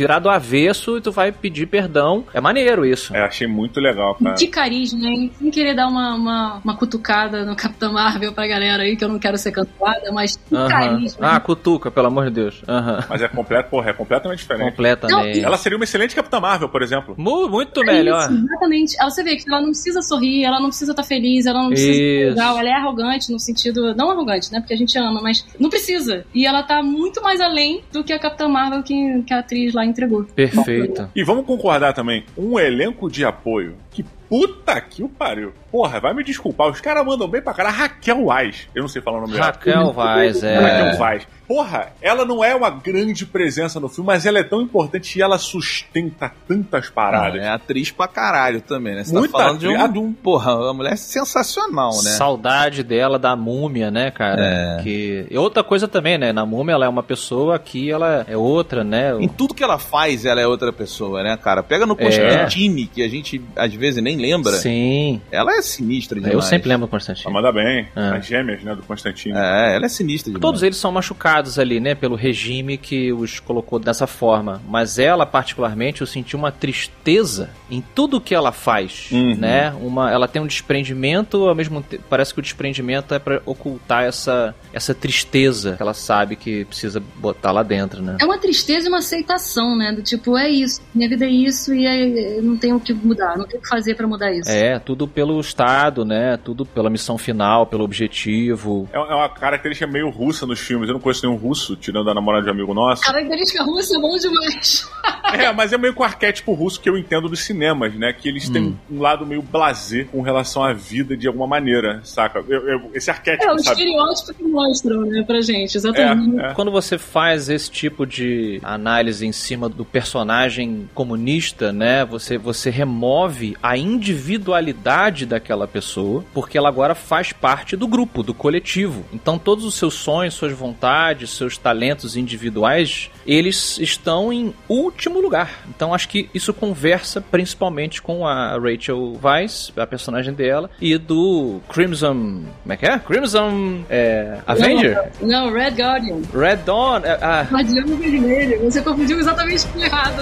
avesso e tu vai pedir perdão. É maneiro isso. Achei muito legal, cara. Que carisma, hein? Sem querer dar uma cutucada no Capitão Marvel pra galera aí, que eu não quero ser cancelada, mas que carisma. Cutuca, pelo amor de Deus. Mas é completamente diferente. Completamente. Ela seria uma excelente Capitã Marvel, por exemplo. Muito melhor. Isso, exatamente. Você vê que ela não precisa sorrir, ela não precisa estar feliz, ela não precisa ser legal, ela é arrogante no sentido, não arrogante, né, porque a gente ama, mas não precisa. E ela tá muito mais além do que a Capitã Marvel que a atriz lá entregou. Perfeito. E vamos concordar também, um elenco de apoio que puta que o pariu. Porra, vai me desculpar, os caras mandam bem pra caralho. Raquel Weisz, eu não sei falar o nome dela. Raquel Weisz, Raquel Weisz. Porra, ela não é uma grande presença no filme, mas ela é tão importante e ela sustenta tantas paradas. É atriz pra caralho também, né? Você Muita tá falando de um porra, uma mulher sensacional, né? Saudade dela da Múmia, né, cara? E outra coisa também, né? Na Múmia ela é uma pessoa, aqui ela é outra, né? Em tudo que ela faz, ela é outra pessoa, né, cara? Pega no Constantine, que a gente às vezes nem lembra. Sim. Ela é sinistra demais. Eu sempre lembro do Constantine. Ela manda bem. As gêmeas, né, do Constantine. Ela é sinistra demais. Todos eles são machucados ali, né, pelo regime que os colocou dessa forma. Mas ela, particularmente, eu senti uma tristeza em tudo que ela faz, né? Ela tem um desprendimento, ao mesmo tempo, parece que o desprendimento é pra ocultar essa tristeza que ela sabe que precisa botar lá dentro, né? É uma tristeza e uma aceitação, né? Do tipo, é isso, minha vida é isso e não tenho o que mudar, não tenho o que fazer pra mudar isso. Tudo pelo Estado, né? Tudo pela missão final, pelo objetivo. É uma característica meio russa nos filmes. Eu não conheço nenhum russo, tirando a namorada de um amigo nosso. Característica russa é bom demais. Mas é meio com o arquétipo russo que eu entendo dos cinemas, né? Que eles têm um lado meio blasé com relação à vida de alguma maneira, saca? Esse arquétipo, o estereótipo que mostram, né, pra gente, exatamente. Quando você faz esse tipo de análise em cima do personagem comunista, né? Você remove a individualidade daquela pessoa, porque ela agora faz parte do grupo, do coletivo. Então todos os seus sonhos, suas vontades, seus talentos individuais, eles estão em último lugar. Então acho que isso conversa principalmente com a Rachel Weisz, a personagem dela, e do Crimson... Como é que é? Crimson... Avenger? Não, Red Guardian. Red Dawn. Guardião Vermelho. Você confundiu exatamente com o errado.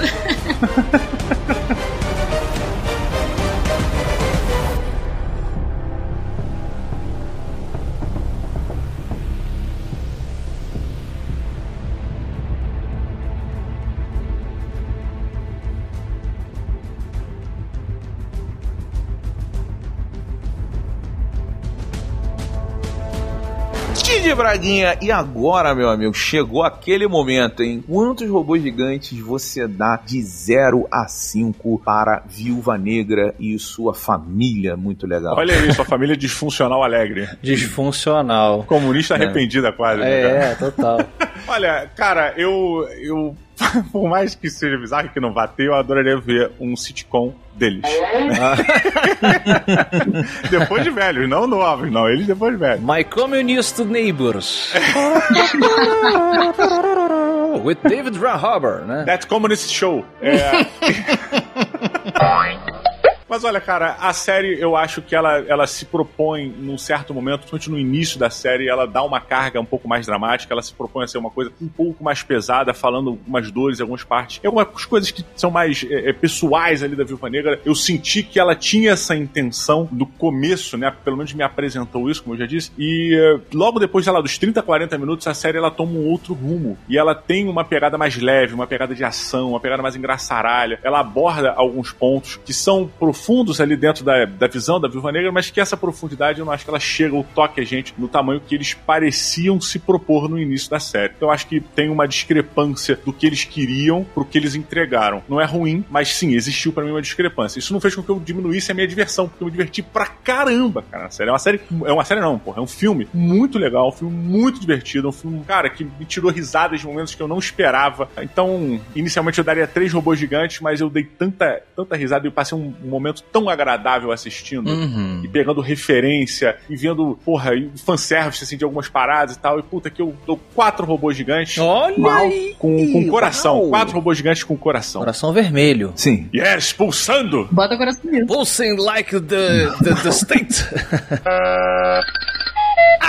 Didi Braguinha, e agora, meu amigo, chegou aquele momento, hein? Quantos robôs gigantes você dá de 0 a 5 para Viúva Negra e sua família? Muito legal. Olha aí, sua família disfuncional alegre. Disfuncional. Comunista arrependida quase. Né, total. Olha, cara, eu por mais que seja bizarro que não vá ter, eu adoraria ver um sitcom deles. Depois de velhos, não novos, não. Eles depois de velhos. My Communist Neighbors. With David Rahaber, né? That Communist Show. Mas olha, cara, a série, eu acho que ela se propõe, num certo momento, principalmente no início da série, ela dá uma carga um pouco mais dramática, ela se propõe a ser uma coisa um pouco mais pesada, falando algumas dores em algumas partes. E algumas coisas que são mais pessoais ali da Viúva Negra, eu senti que ela tinha essa intenção do começo, né? Pelo menos me apresentou isso, como eu já disse. E logo depois, sei lá, dos 30, 40 minutos, a série ela toma um outro rumo. E ela tem uma pegada mais leve, uma pegada de ação, uma pegada mais engraçaralha. Ela aborda alguns pontos que são profundos ali dentro da visão da Viúva Negra, mas que essa profundidade eu não acho que ela chega ou toque a gente no tamanho que eles pareciam se propor no início da série. Então eu acho que tem uma discrepância do que eles queriam pro que eles entregaram. Não é ruim, mas sim, existiu pra mim uma discrepância. Isso não fez com que eu diminuísse a minha diversão, porque eu me diverti pra caramba, cara. É uma série não, porra. É um filme muito legal, um filme muito divertido, um filme, cara, que me tirou risadas de momentos que eu não esperava. Então, inicialmente eu daria 3 robôs gigantes, mas eu dei tanta risada e eu passei um momento tão agradável assistindo e pegando referência e vendo, porra, fanservice assim, de algumas paradas e tal. E puta, que eu dou 4 robôs gigantes. Olha aí! Com coração. Uau. 4 robôs gigantes com coração. Coração vermelho. Sim. Yes, pulsando! Bota o coração mesmo. Pulsing like the state.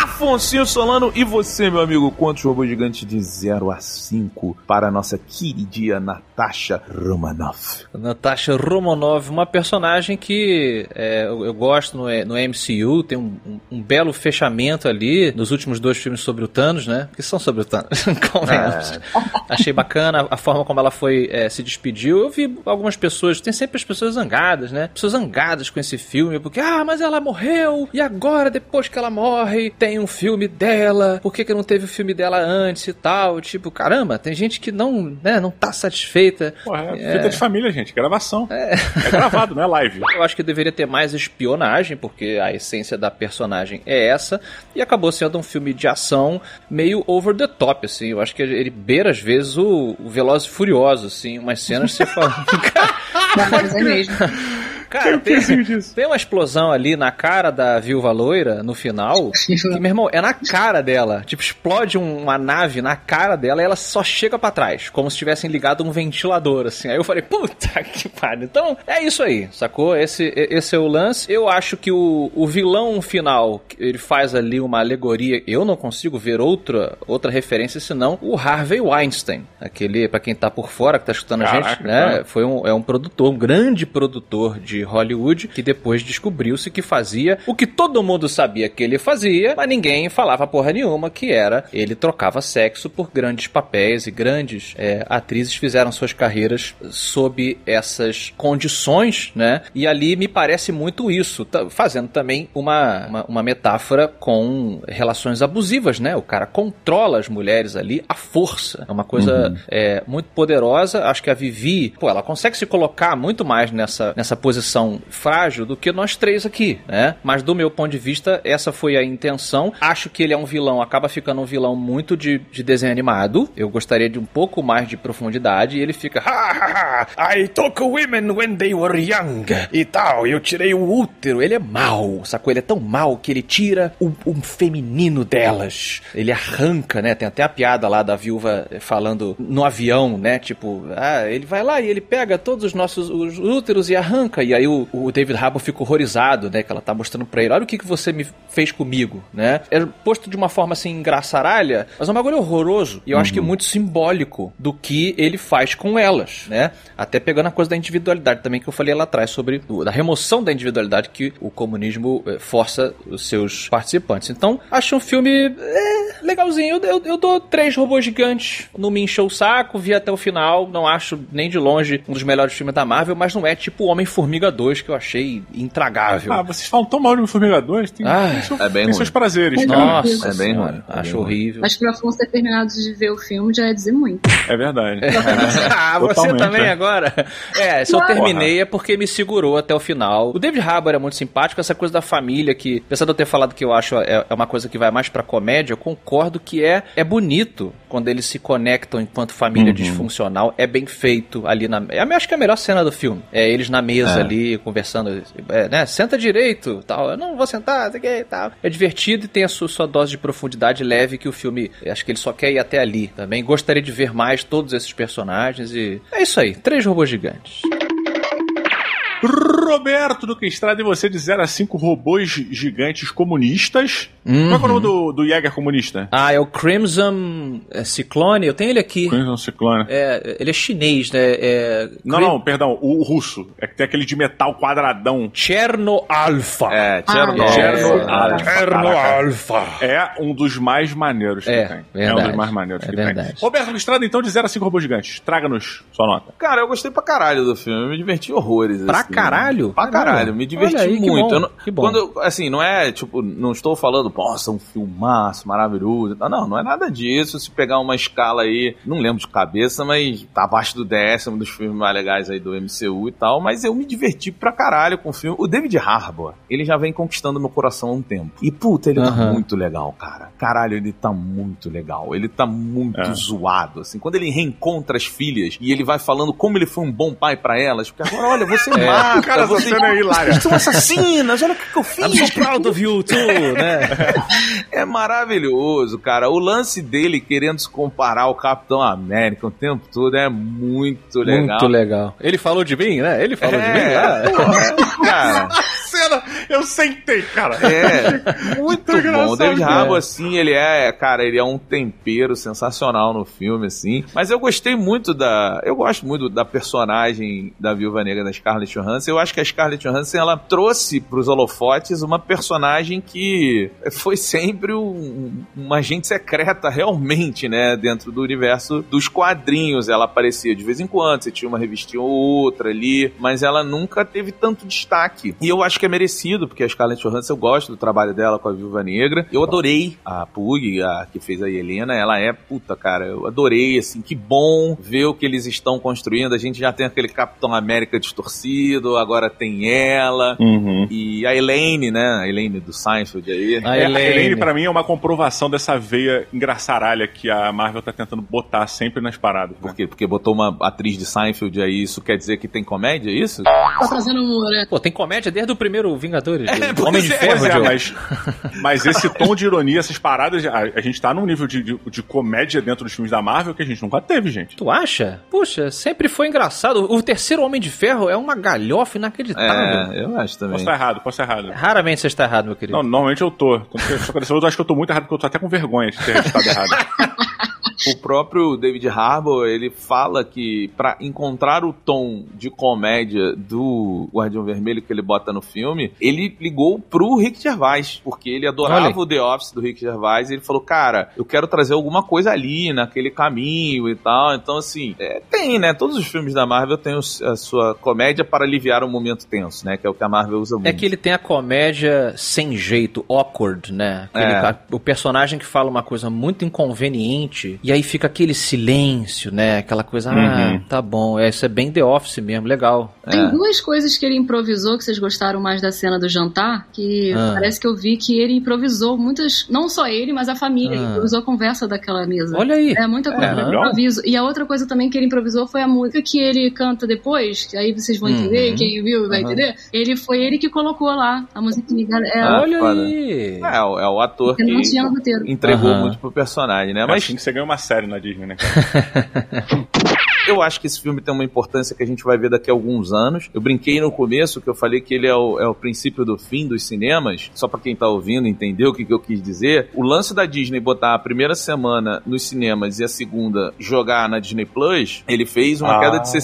Afonso Solano, e você, meu amigo? Quantos robôs gigantes de 0 a 5 para a nossa queridinha Natasha Romanoff? Natasha Romanoff, uma personagem que eu gosto no MCU, tem um belo fechamento ali nos últimos 2 filmes sobre o Thanos, né? Que são sobre o Thanos, convenhamos. Achei bacana a forma como ela foi se despediu. Eu vi algumas pessoas, tem sempre as pessoas zangadas, né? Pessoas zangadas com esse filme, porque, mas ela morreu, e agora, depois que ela morre, tem um filme dela, por que não teve o filme dela antes e tal? Tipo, caramba, tem gente que não tá satisfeita. Porra, fita de família, gente, gravação. É gravado, não é live. Eu acho que deveria ter mais espionagem, porque a essência da personagem é essa, e acabou sendo um filme de ação meio over the top, assim. Eu acho que ele beira, às vezes, o Velozes e Furiosos, assim, umas cenas que você fala... Mas é mesmo. Cara, tem uma explosão ali na cara da Viúva Loira, no final, que, meu irmão, é na cara dela. Tipo, explode uma nave na cara dela e ela só chega pra trás, como se tivessem ligado um ventilador, assim. Aí eu falei, puta que pariu. Então, é isso aí, sacou? Esse é o lance. Eu acho que o vilão final, ele faz ali uma alegoria. Eu não consigo ver outra referência, senão o Harvey Weinstein. Aquele, pra quem tá por fora, que tá escutando a gente, né? É um produtor, um grande produtor de Hollywood, que depois descobriu-se que fazia o que todo mundo sabia que ele fazia, mas ninguém falava porra nenhuma, que era ele trocava sexo por grandes papéis, e grandes atrizes fizeram suas carreiras sob essas condições, né? E ali me parece muito isso, fazendo também uma metáfora com relações abusivas, né? O cara controla as mulheres ali à força. É uma coisa muito poderosa. Acho que a Vivi, ela consegue se colocar muito mais nessa posição frágil do que nós 3 aqui, né? Mas do meu ponto de vista, essa foi a intenção. Acho que ele é um vilão, acaba ficando um vilão muito de desenho animado. Eu gostaria de um pouco mais de profundidade, e ele fica I took women when they were young e tal, eu tirei o útero. Ele é mau, sacou? Ele é tão mau que ele tira o feminino delas. Ele arranca, né? Tem até a piada lá da viúva falando no avião, né? Tipo, ele vai lá e ele pega todos os nossos úteros e arranca. E aí o David Harbour fica horrorizado, né? Que ela tá mostrando pra ele, olha o que você me fez comigo, né? É posto de uma forma assim engraçaralha, mas é um bagulho horroroso. E eu acho que é muito simbólico do que ele faz com elas, né? Até pegando a coisa da individualidade também, que eu falei lá atrás, sobre da remoção da individualidade que o comunismo força os seus participantes. Então, acho um filme legalzinho. Eu dou 3 robôs gigantes, não me encheu o saco, vi até o final, não acho nem de longe um dos melhores filmes da Marvel, mas não é tipo Homem-Formiga 2, que eu achei intragável. Vocês falam tão mal de Homem-Formiga 2? Tem seus prazeres, cara. Nossa, é bem ruim. Acho horrível. Mas pra Afonso ter terminado de ver o filme já ia dizer muito. É verdade. Você também agora? Se eu terminei é porque me segurou até o final. O David Harbour é muito simpático, essa coisa da família, que, apesar de eu ter falado que eu acho é uma coisa que vai mais pra comédia, eu concordo que é bonito quando eles se conectam enquanto família disfuncional. É bem feito ali acho que é a melhor cena do filme. Eles na mesa ali, conversando, né? Senta direito, tal. Eu não vou sentar, tal. É divertido e tem a sua dose de profundidade leve que o filme, acho que ele só quer ir até ali também. Gostaria de ver mais todos esses personagens e é isso aí. 3 robôs gigantes. Roberto do Estrada, e você de 0 a 5 robôs gigantes comunistas. Qual é o nome do Jäger comunista? É o Crimson Cyclone, eu tenho ele aqui. Crimson Cyclone. Ele é chinês, né? Não, perdão, o russo. É que tem aquele de metal quadradão. Cherno Alpha. Cherno Alpha. É um dos mais maneiros que tem. Verdade, é um dos mais maneiros que tem. Roberto do Estrada, então, de 0 a 5 robôs gigantes. Traga-nos sua nota. Cara, eu gostei pra caralho do filme. Eu me diverti horrores. Pra caralho? Pra caralho, me diverti aí, muito. Que bom. Quando, assim, não é, tipo, não estou falando, nossa, um filmaço maravilhoso. Não é nada disso. Se pegar uma escala aí, não lembro de cabeça, mas tá abaixo do 10º dos filmes mais legais aí do MCU e tal, mas eu me diverti pra caralho com o filme. O David Harbour, ele já vem conquistando meu coração há um tempo. E, puta, ele tá muito legal, cara. Caralho, ele tá muito legal. Ele tá muito zoado, assim. Quando ele reencontra as filhas e ele vai falando como ele foi um bom pai pra elas, porque agora, olha, você mata, cara, você é hilário. São assassinas, olha o que eu fiz. I'm so proud of you too, né? É maravilhoso, cara. O lance dele querendo se comparar ao Capitão América o tempo todo é muito legal. Muito legal. Ele falou de mim, né? Ele falou de mim lá. Cara, Eu sentei, cara. Muito bom. O David Harbour, assim, ele é um tempero sensacional no filme, assim. Mas eu gosto muito da personagem da Viúva Negra, da Scarlett Johansson. Eu acho que a Scarlett Johansson, ela trouxe pros holofotes uma personagem que foi sempre uma agente secreta, realmente, né, dentro do universo dos quadrinhos. Ela aparecia de vez em quando, você tinha uma revistinha ou outra ali, mas ela nunca teve tanto destaque. E eu acho que é merecido, porque a Scarlett Johansson, eu gosto do trabalho dela com a Viúva Negra. Eu adorei a Pug, a que fez a Helena. Ela cara, eu adorei, assim, que bom ver o que eles estão construindo. A gente já tem aquele Capitão América distorcido, agora tem ela. E a Elaine, né? A Elaine do Seinfeld aí. A Elaine, pra mim, é uma comprovação dessa veia engraçaralha que a Marvel tá tentando botar sempre nas paradas. Por quê? Porque botou uma atriz de Seinfeld aí, isso quer dizer que tem comédia, é isso? Tá trazendo humor, né? Pô, tem comédia desde o primeiro Vingadores. Homem de Ferro, mas esse tom de ironia, essas paradas, a gente tá num nível de comédia dentro dos filmes da Marvel que a gente nunca teve, gente. Tu acha? Puxa, sempre foi engraçado. O terceiro Homem de Ferro é uma galhofa inacreditável. Eu acho também. Posso estar errado. Raramente você está errado, meu querido. Não, normalmente eu tô. Eu acho que eu tô muito errado, porque eu tô até com vergonha de ter estado errado. O próprio David Harbour, ele fala que pra encontrar o tom de comédia do Guardião Vermelho que ele bota no filme, ele ligou pro Rick Gervais, porque ele adorava o The Office do Rick Gervais, e ele falou, cara, eu quero trazer alguma coisa ali, naquele caminho e tal. Então, assim, tem, né? Todos os filmes da Marvel têm a sua comédia para aliviar um momento tenso, né? Que é o que a Marvel usa muito. É que ele tem a comédia sem jeito, awkward, né? O personagem que fala uma coisa muito inconveniente, e aí fica aquele silêncio, né? Aquela coisa, tá bom, isso é bem The Office mesmo, legal. Tem duas coisas que ele improvisou que vocês gostaram mais da cena do jantar, que parece que eu vi que ele improvisou muitas, não só ele, mas a família, ele improvisou a conversa daquela mesa. Olha aí. É muita coisa de improviso. E a outra coisa também que ele improvisou foi a música que ele canta depois, que aí vocês vão entender, quem viu vai entender. Foi ele que colocou lá a musiquinha. Olha aí. É o ator que não tinha no roteiro. Entregou muito pro personagem, né? Mas assim que você ganha uma série na Disney, né, cara? Eu acho que esse filme tem uma importância que a gente vai ver daqui a alguns anos. Eu brinquei no começo que eu falei que ele é o princípio do fim dos cinemas. Só pra quem tá ouvindo entender o que eu quis dizer. O lance da Disney botar a primeira semana nos cinemas e a segunda jogar na Disney Plus, ele fez uma queda de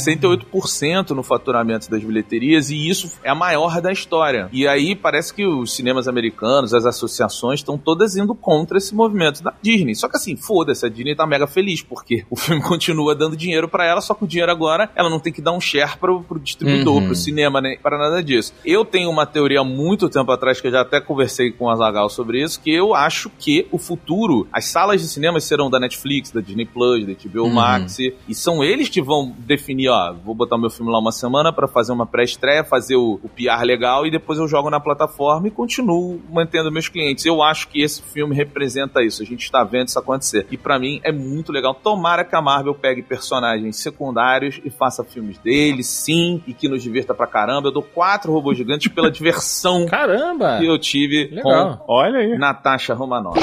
68% no faturamento das bilheterias, e isso é a maior da história. E aí parece que os cinemas americanos, as associações, estão todas indo contra esse movimento da Disney. Só que assim, foda-se, a Disney tá mega feliz, porque o filme continua dando dinheiro pra ela, só que o dinheiro agora, ela não tem que dar um share pro distribuidor, pro cinema, né, para nada disso. Eu tenho uma teoria há muito tempo atrás, que eu já até conversei com o Azaghal sobre isso, que eu acho que o futuro, as salas de cinema serão da Netflix, da Disney Plus, da HBO Max, e são eles que vão definir, vou botar meu filme lá uma semana pra fazer uma pré-estreia, fazer o PR legal, e depois eu jogo na plataforma e continuo mantendo meus clientes. Eu acho que esse filme representa isso, a gente está vendo isso acontecer. E pra mim é muito legal. Tomara que a Marvel pegue personagens secundários e faça filmes deles, sim, e que nos divirta pra caramba. Eu dou 4 robôs gigantes pela diversão que eu tive com Natasha Romanoff.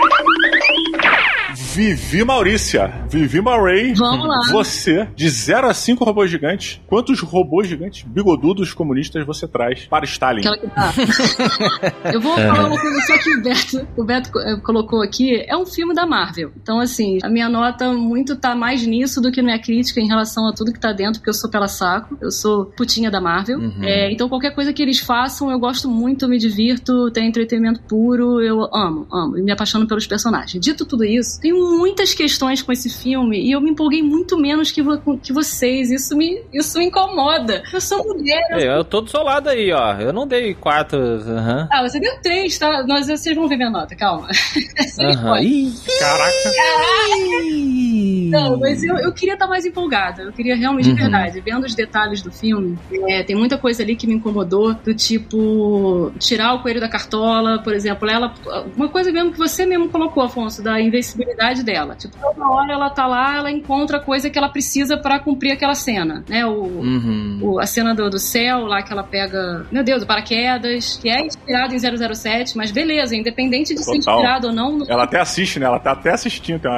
Vivi Maurícia, Vivi Maury, vamos lá. Você, de 0 a 5 robôs gigantes, quantos robôs gigantes bigodudos comunistas você traz para Stalin? Eu vou falar uma coisa só que o Beto colocou aqui, é um filme da Marvel. Então, assim, a minha nota muito tá mais nisso do que na minha crítica em relação a tudo que tá dentro, porque eu sou pela saco, eu sou putinha da Marvel. Então, qualquer coisa que eles façam, eu gosto muito, me divirto, tem entretenimento puro, eu amo, e me apaixono pelos personagens. Dito tudo isso, tenho muitas questões com esse filme e eu me empolguei muito menos que vocês. Isso me incomoda. Eu sou mulher. Eu tô do seu lado aí, ó. Eu não dei 4. Você deu 3, tá? Vocês vão ver minha nota, calma. Caraca. Não, mas eu queria estar mais empolgada. Eu queria realmente, de verdade, vendo os detalhes do filme, tem muita coisa ali que me incomodou, do tipo, tirar o coelho da cartola, por exemplo. Uma coisa mesmo que você mesmo colocou, Afonso, da invencibilidade personalidade dela. Tipo, toda hora ela tá lá, ela encontra a coisa que ela precisa pra cumprir aquela cena, né? A cena do céu lá que ela pega, meu Deus, o paraquedas, que é inspirado em 007, mas beleza, independente de ser inspirado ou não... Ela até assiste, né? Ela tá até assistindo. Tem uma...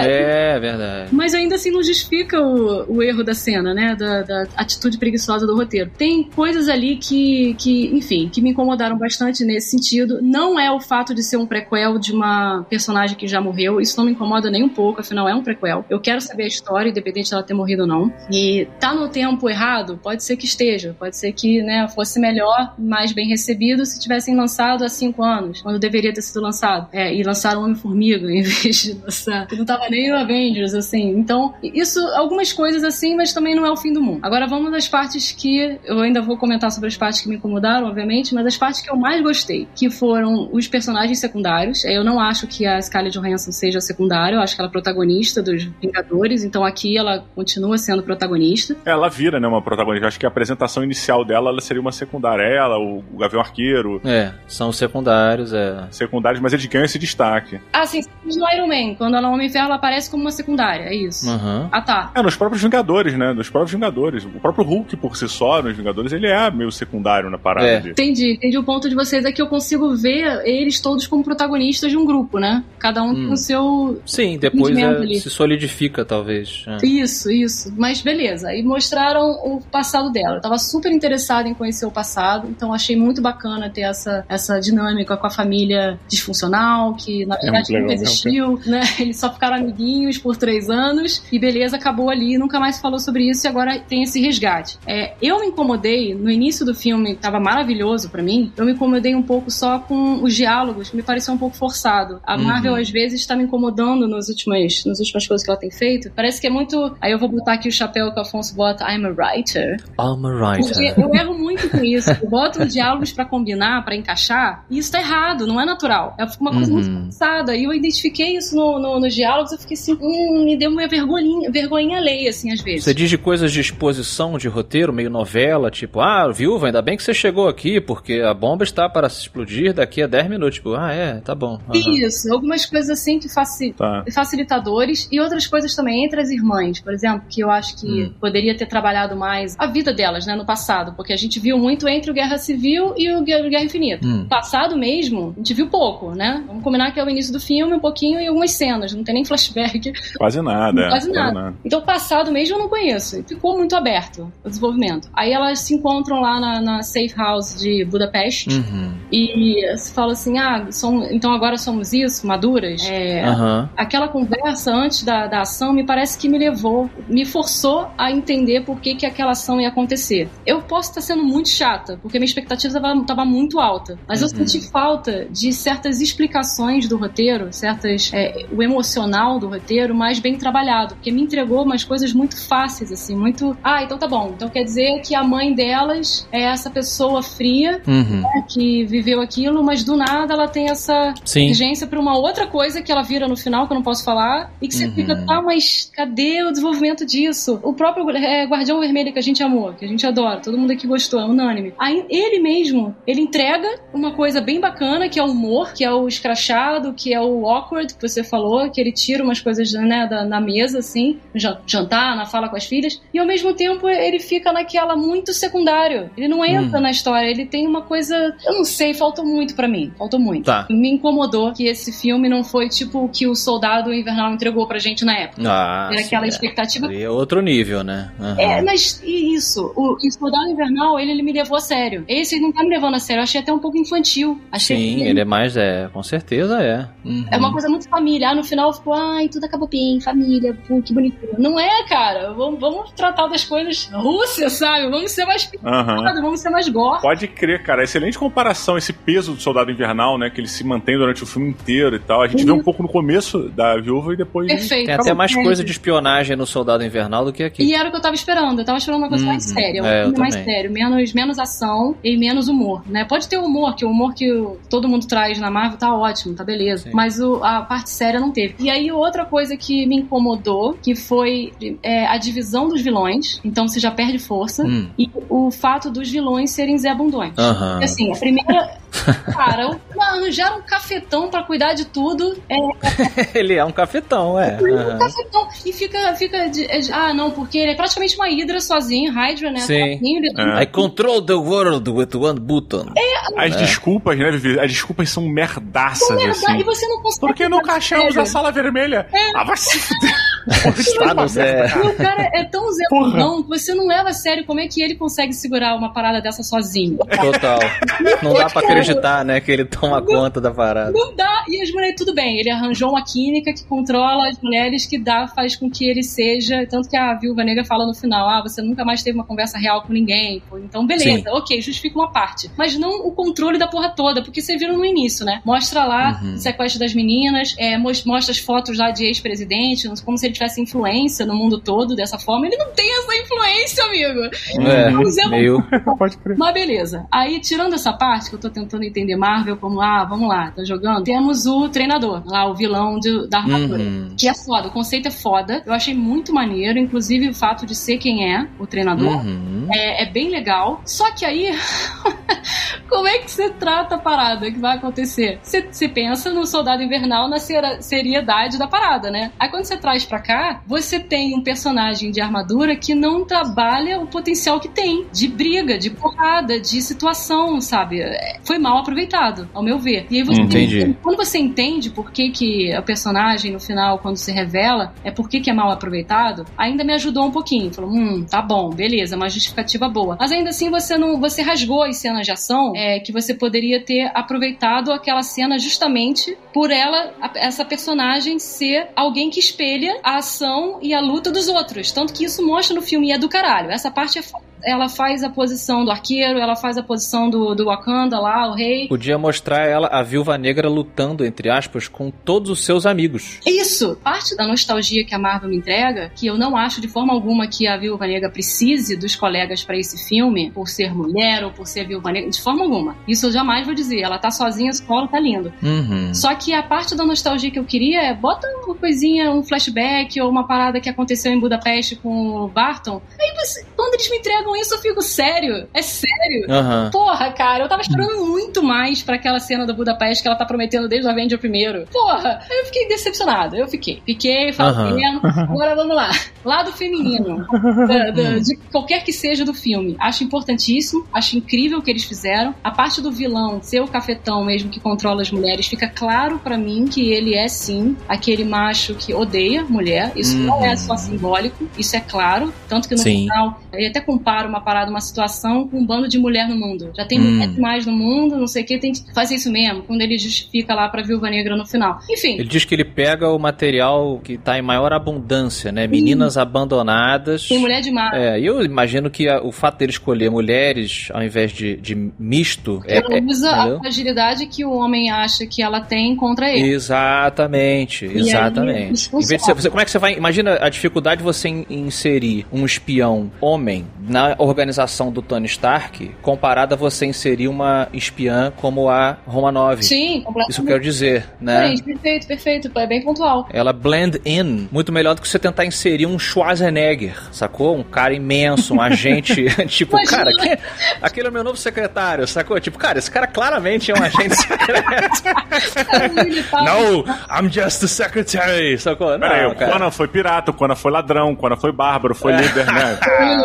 É verdade. Mas ainda assim não justifica o erro da cena, né? Da atitude preguiçosa do roteiro. Tem coisas ali que, enfim, que me incomodaram bastante nesse sentido. Não é o fato de ser um prequel de uma personagem que já morreu. Isso não me incomoda nem um pouco, afinal é um prequel. Eu quero saber a história, independente de ela ter morrido ou não. E tá no tempo errado? Pode ser que esteja. Pode ser que, né, fosse melhor, mais bem recebido se tivessem lançado há 5 anos, quando deveria ter sido lançado. E lançaram Homem-Formiga em vez de lançar. Que não tava nem no Avengers, assim. Então, isso, algumas coisas assim, mas também não é o fim do mundo. Agora vamos às partes que eu ainda vou comentar sobre as partes que me incomodaram, obviamente, mas as partes que eu mais gostei, que foram os personagens secundários. Eu não acho que a Scarlett Johansson seja secundária, eu acho que ela é protagonista dos Vingadores, então aqui ela continua sendo protagonista. Ela vira, né, uma protagonista. Eu acho que a apresentação inicial dela, ela seria uma secundária. Ela, o Gavião Arqueiro. São secundários, Secundários, mas eles ganham esse destaque. Sim, no Iron Man, quando ela é Homem-Ferro, ela aparece como uma secundária, é isso. Tá. Nos próprios Vingadores, né? Nos próprios Vingadores. O próprio Hulk, por si só, nos Vingadores, ele é meio secundário na parada. Entendi o ponto de vocês. É que eu consigo ver eles todos como protagonistas de um grupo, né? Cada um tem o seu... Sim, depois se solidifica, talvez. Isso. Mas beleza. Aí mostraram o passado dela. Eu tava super interessada em conhecer o passado, então achei muito bacana ter essa dinâmica com a família disfuncional, que na verdade nunca existiu, né? Eles só ficaram amiguinhos por 3 anos e beleza, acabou ali, nunca mais falou sobre isso e agora tem esse resgate. Eu me incomodei, no início do filme, tava maravilhoso pra mim, eu me incomodei um pouco só com os diálogos, que me pareceu um pouco forçado. A Marvel, às vezes, tá me incomodando nas últimas coisas que ela tem feito. Parece que é muito... Aí eu vou botar aqui o chapéu que o Afonso bota, I'm a writer. I'm a writer. Porque eu erro muito com isso. Eu boto os diálogos pra combinar, pra encaixar, e isso tá errado, não é natural. É uma coisa muito forçada. E eu identifiquei isso nos diálogos, eu fiquei assim, me deu uma vergonha alheia, assim, às vezes. Você diz de coisas de exposição de roteiro, meio novela, tipo, viúva, ainda bem que você chegou aqui, porque a bomba está para se explodir daqui a 10 minutos. Tipo, tá bom. Isso, algumas coisas assim que facilitadores, e outras coisas também entre as irmãs, por exemplo, que eu acho que poderia ter trabalhado mais a vida delas, né, no passado, porque a gente viu muito entre o Guerra Civil e o Guerra Infinita. No passado mesmo, a gente viu pouco, né? Vamos combinar que é o início do filme, um pouquinho e algumas cenas, não tem nem flashback. Quase nada. Quase nada. Então o passado mesmo eu não conheço, ficou muito aberto o desenvolvimento. Aí elas se encontram lá na Safe House de Budapeste e se fala assim, então agora somos isso, maduras. Aquela conversa antes da ação me parece que me forçou a entender por que aquela ação ia acontecer. Eu posso estar sendo muito chata, porque minha expectativa estava muito alta, mas eu senti falta de certas explicações do roteiro, o emocional do roteiro mais bem trabalhado, porque me entregou umas coisas muito fáceis, assim, muito... então tá bom, então quer dizer que a mãe delas é essa pessoa fria, né, que viveu aquilo, mas do nada ela tem essa exigência pra uma outra coisa que ela vira no final, que eu não posso falar, e que você fica, mas cadê o desenvolvimento disso? O próprio Guardião Vermelho que a gente amou, que a gente adora, todo mundo aqui gostou, é unânime. Aí ele mesmo, ele entrega uma coisa bem bacana, que é o humor, que é o escrachado, que é o awkward, que você falou, que ele tira umas coisas, né, na mesa, assim, jantar, na fala com as filhas, e ao mesmo tempo ele fica naquela muito secundário. Ele não entra na história, ele tem uma coisa, eu não sei, faltou muito pra mim, faltou muito. Me incomodou que esse filme não foi tipo o que o Soldado Invernal entregou pra gente na época. Era aquela expectativa. É outro nível, né? Mas isso, o Soldado Invernal, ele me levou a sério. Esse ele não tá me levando a sério, eu achei até um pouco infantil. Sim, ele é mais, com certeza é. É uma coisa muito familiar, no final ficou, tudo acabou bem, família, que bonitinho. Não é, cara, vamos tratar das coisas Rússia, sabe? Vamos ser mais picados, vamos ser mais gore. Pode crer, cara, excelente comparação, esse peso do Soldado Invernal, né, que ele se mantém durante o filme inteiro e tal. A gente vê um pouco no começo da Viúva e depois... Perfeito. Tem até mais coisa de espionagem no Soldado Invernal do que aqui. E era o que eu tava esperando, eu tava esperando uma coisa mais séria, mais sério, menos ação e menos humor, né? Pode ter humor, que o humor que todo mundo traz na Marvel tá ótimo, tá beleza. Sim. Mas a parte séria não teve. E aí outra coisa que me incomodou, que foi a divisão dos vilões, então você já perde força, e o fato dos vilões serem Zé Bundões. Assim, a primeira... Cara, arranjaram um cafetão pra cuidar de tudo. Ele é um cafetão, Um cafetão. E fica não, porque ele é praticamente uma hidra sozinho, Hydra, né? Sim. I control the world with one button. As desculpas, né, Vivi? As desculpas são merdaças, assim. E você não consegue... Por que nunca achamos a sala vermelha? Vai se fuder. O cara é tão zerão que você não leva a sério como é que ele consegue segurar uma parada dessa sozinho. Total. Não dá pra acreditar, né, que ele toma conta da parada. Não dá. E as mulheres, tudo bem, ele arranjou uma química que controla as mulheres, que faz com que ele seja... Tanto que a Viúva Negra fala no final, você nunca mais teve uma conversa real com ninguém. Pô. Então, beleza, ok, justifica uma parte. Mas não o controle da porra toda, porque vocês viram no início, né? Mostra lá o sequestro das meninas, mostra as fotos lá de ex-presidente, como se ele tivesse influência no mundo todo dessa forma. Ele não tem essa influência, amigo. Meio... Mas beleza. Aí, tirando essa parte, que eu tô tentando entender Marvel como, vamos lá, tá jogando, temos o treinador, lá, o vilão da armadura. Que é foda, o conceito é foda. Eu achei muito maneiro, inclusive o fato de ser quem é o treinador. É bem legal. Só que aí, como é que você trata a parada que vai acontecer? Você pensa no Soldado Invernal na seriedade da parada, né? Aí quando você traz pra cá, você tem um personagem de armadura que não trabalha o potencial que tem de briga, de porrada, de situação, sabe? Foi mal aproveitado, ao meu ver. E aí quando você entende por que a personagem no final, quando se revela, por que é mal aproveitado, ainda me ajudou um pouquinho. Falou, tá bom, beleza, uma justificativa boa. Mas ainda assim você rasgou as cenas de ação que você poderia ter aproveitado aquela cena justamente por essa personagem ser alguém que espelha a ação e a luta dos outros. Tanto que isso mostra no filme e é do caralho. Essa parte ela faz a posição do arqueiro, ela faz a posição do Wakanda lá, o rei. Podia mostrar a Viúva Negra lutando, entre aspas, com todos os seus amigos. Isso! Parte da nostalgia que a Marvel me entrega, que eu não acho de forma alguma que a Viúva Negra precise dos colegas pra esse filme, por ser mulher ou por ser Viúva Negra, de forma alguma. Isso eu jamais vou dizer. Ela tá sozinha, solo, tá lindo. Só que a parte da nostalgia que eu queria bota uma coisinha, um flashback ou uma parada que aconteceu em Budapeste com o Barton. Aí quando eles me entregam isso, eu fico sério. É sério. Porra, cara, eu tava esperando muito mais pra aquela cena do Budapeste que ela tá prometendo desde o Avenger primeiro. Porra, aí eu fiquei decepcionada. Fiquei, falei, agora vamos lá. Lado feminino, de qualquer que seja do filme. Acho importantíssimo, acho incrível o que eles fizeram. A parte do vilão ser o cafetão mesmo que controla as mulheres, fica claro pra mim que ele é sim aquele macho que odeia mulher. Isso não é só simbólico, isso é claro. Tanto que no final, ele até compara uma situação com um bando de mulher no mundo. Já tem mulher demais no mundo, não sei o que, tem que fazer isso mesmo, quando ele justifica lá pra Viúva Negra no final. Enfim. Ele diz que ele pega o material que tá em maior abundância, né? Meninas abandonadas. Tem mulher demais. E eu imagino que o fato dele escolher mulheres ao invés de misto... Ela usa a fragilidade que o homem acha que ela tem contra ele. Exatamente. Em vez de como é que você vai... Imagina a dificuldade de você inserir um espião homem na organização do Tony Stark, comparada a você inserir uma espiã como a Romanov. Sim, completamente. Isso que eu quero dizer, né? Perfeito. É bem pontual. Ela blend in muito melhor do que você tentar inserir um Schwarzenegger, sacou? Um cara imenso, um agente, tipo, cara, aquele é o meu novo secretário, sacou? Tipo, cara, esse cara claramente é um agente secreto. No, I'm just the secretary, sacou? Peraí, o Conan foi pirata, o Conan foi ladrão, o Conan foi bárbaro, foi líder, né?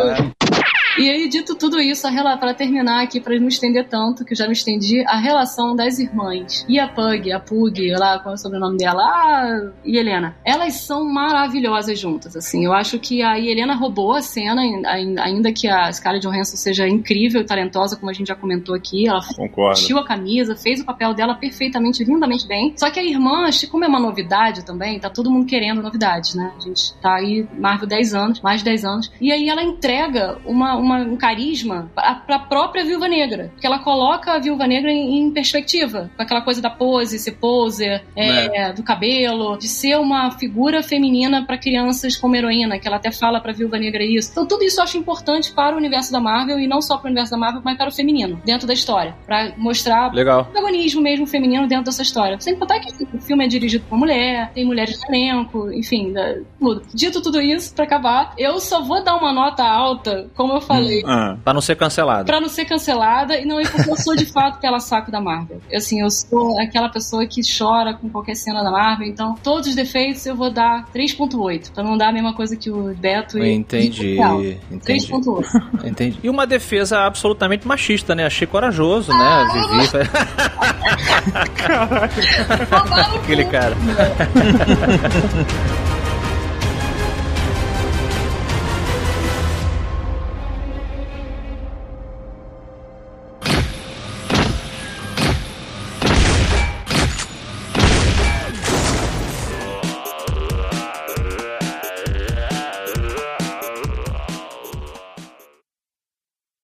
E aí, dito tudo isso, para terminar aqui, para não estender tanto, que eu já me estendi, a relação das irmãs. E a Pug, lá, qual é o sobrenome dela? E Helena. Elas são maravilhosas juntas, assim. Eu acho que a Helena roubou a cena, ainda que a Scarlett Johansson seja incrível e talentosa, como a gente já comentou aqui. Ela vestiu a camisa, fez o papel dela perfeitamente, lindamente bem. Só que a irmã, como é uma novidade também, tá todo mundo querendo novidades, né? A gente tá aí, Marvel 10 anos, mais de 10 anos. E aí ela entrega um carisma pra própria Viúva Negra, porque ela coloca a Viúva Negra em perspectiva, com aquela coisa da pose, ser poser, do cabelo, de ser uma figura feminina pra crianças como heroína, que ela até fala pra Viúva Negra isso. Então tudo isso eu acho importante para o universo da Marvel, e não só para o universo da Marvel, mas para o feminino, dentro da história, pra mostrar o protagonismo mesmo feminino dentro dessa história. Sem contar que o filme é dirigido por mulher, tem mulheres no elenco, enfim, tudo. Dito tudo isso, pra acabar, eu só vou dar uma nota alta, como eu falei. Pra não ser cancelada. Pra não ser cancelada, e não é porque eu sou de fato pela saco da Marvel. Assim, eu sou aquela pessoa que chora com qualquer cena da Marvel, então todos os defeitos eu vou dar 3.8, pra não dar a mesma coisa que o Beto e Entendi. 3.8. Entendi. E uma defesa absolutamente machista, né? Achei corajoso, né? Vivi. Caralho. Aquele cara.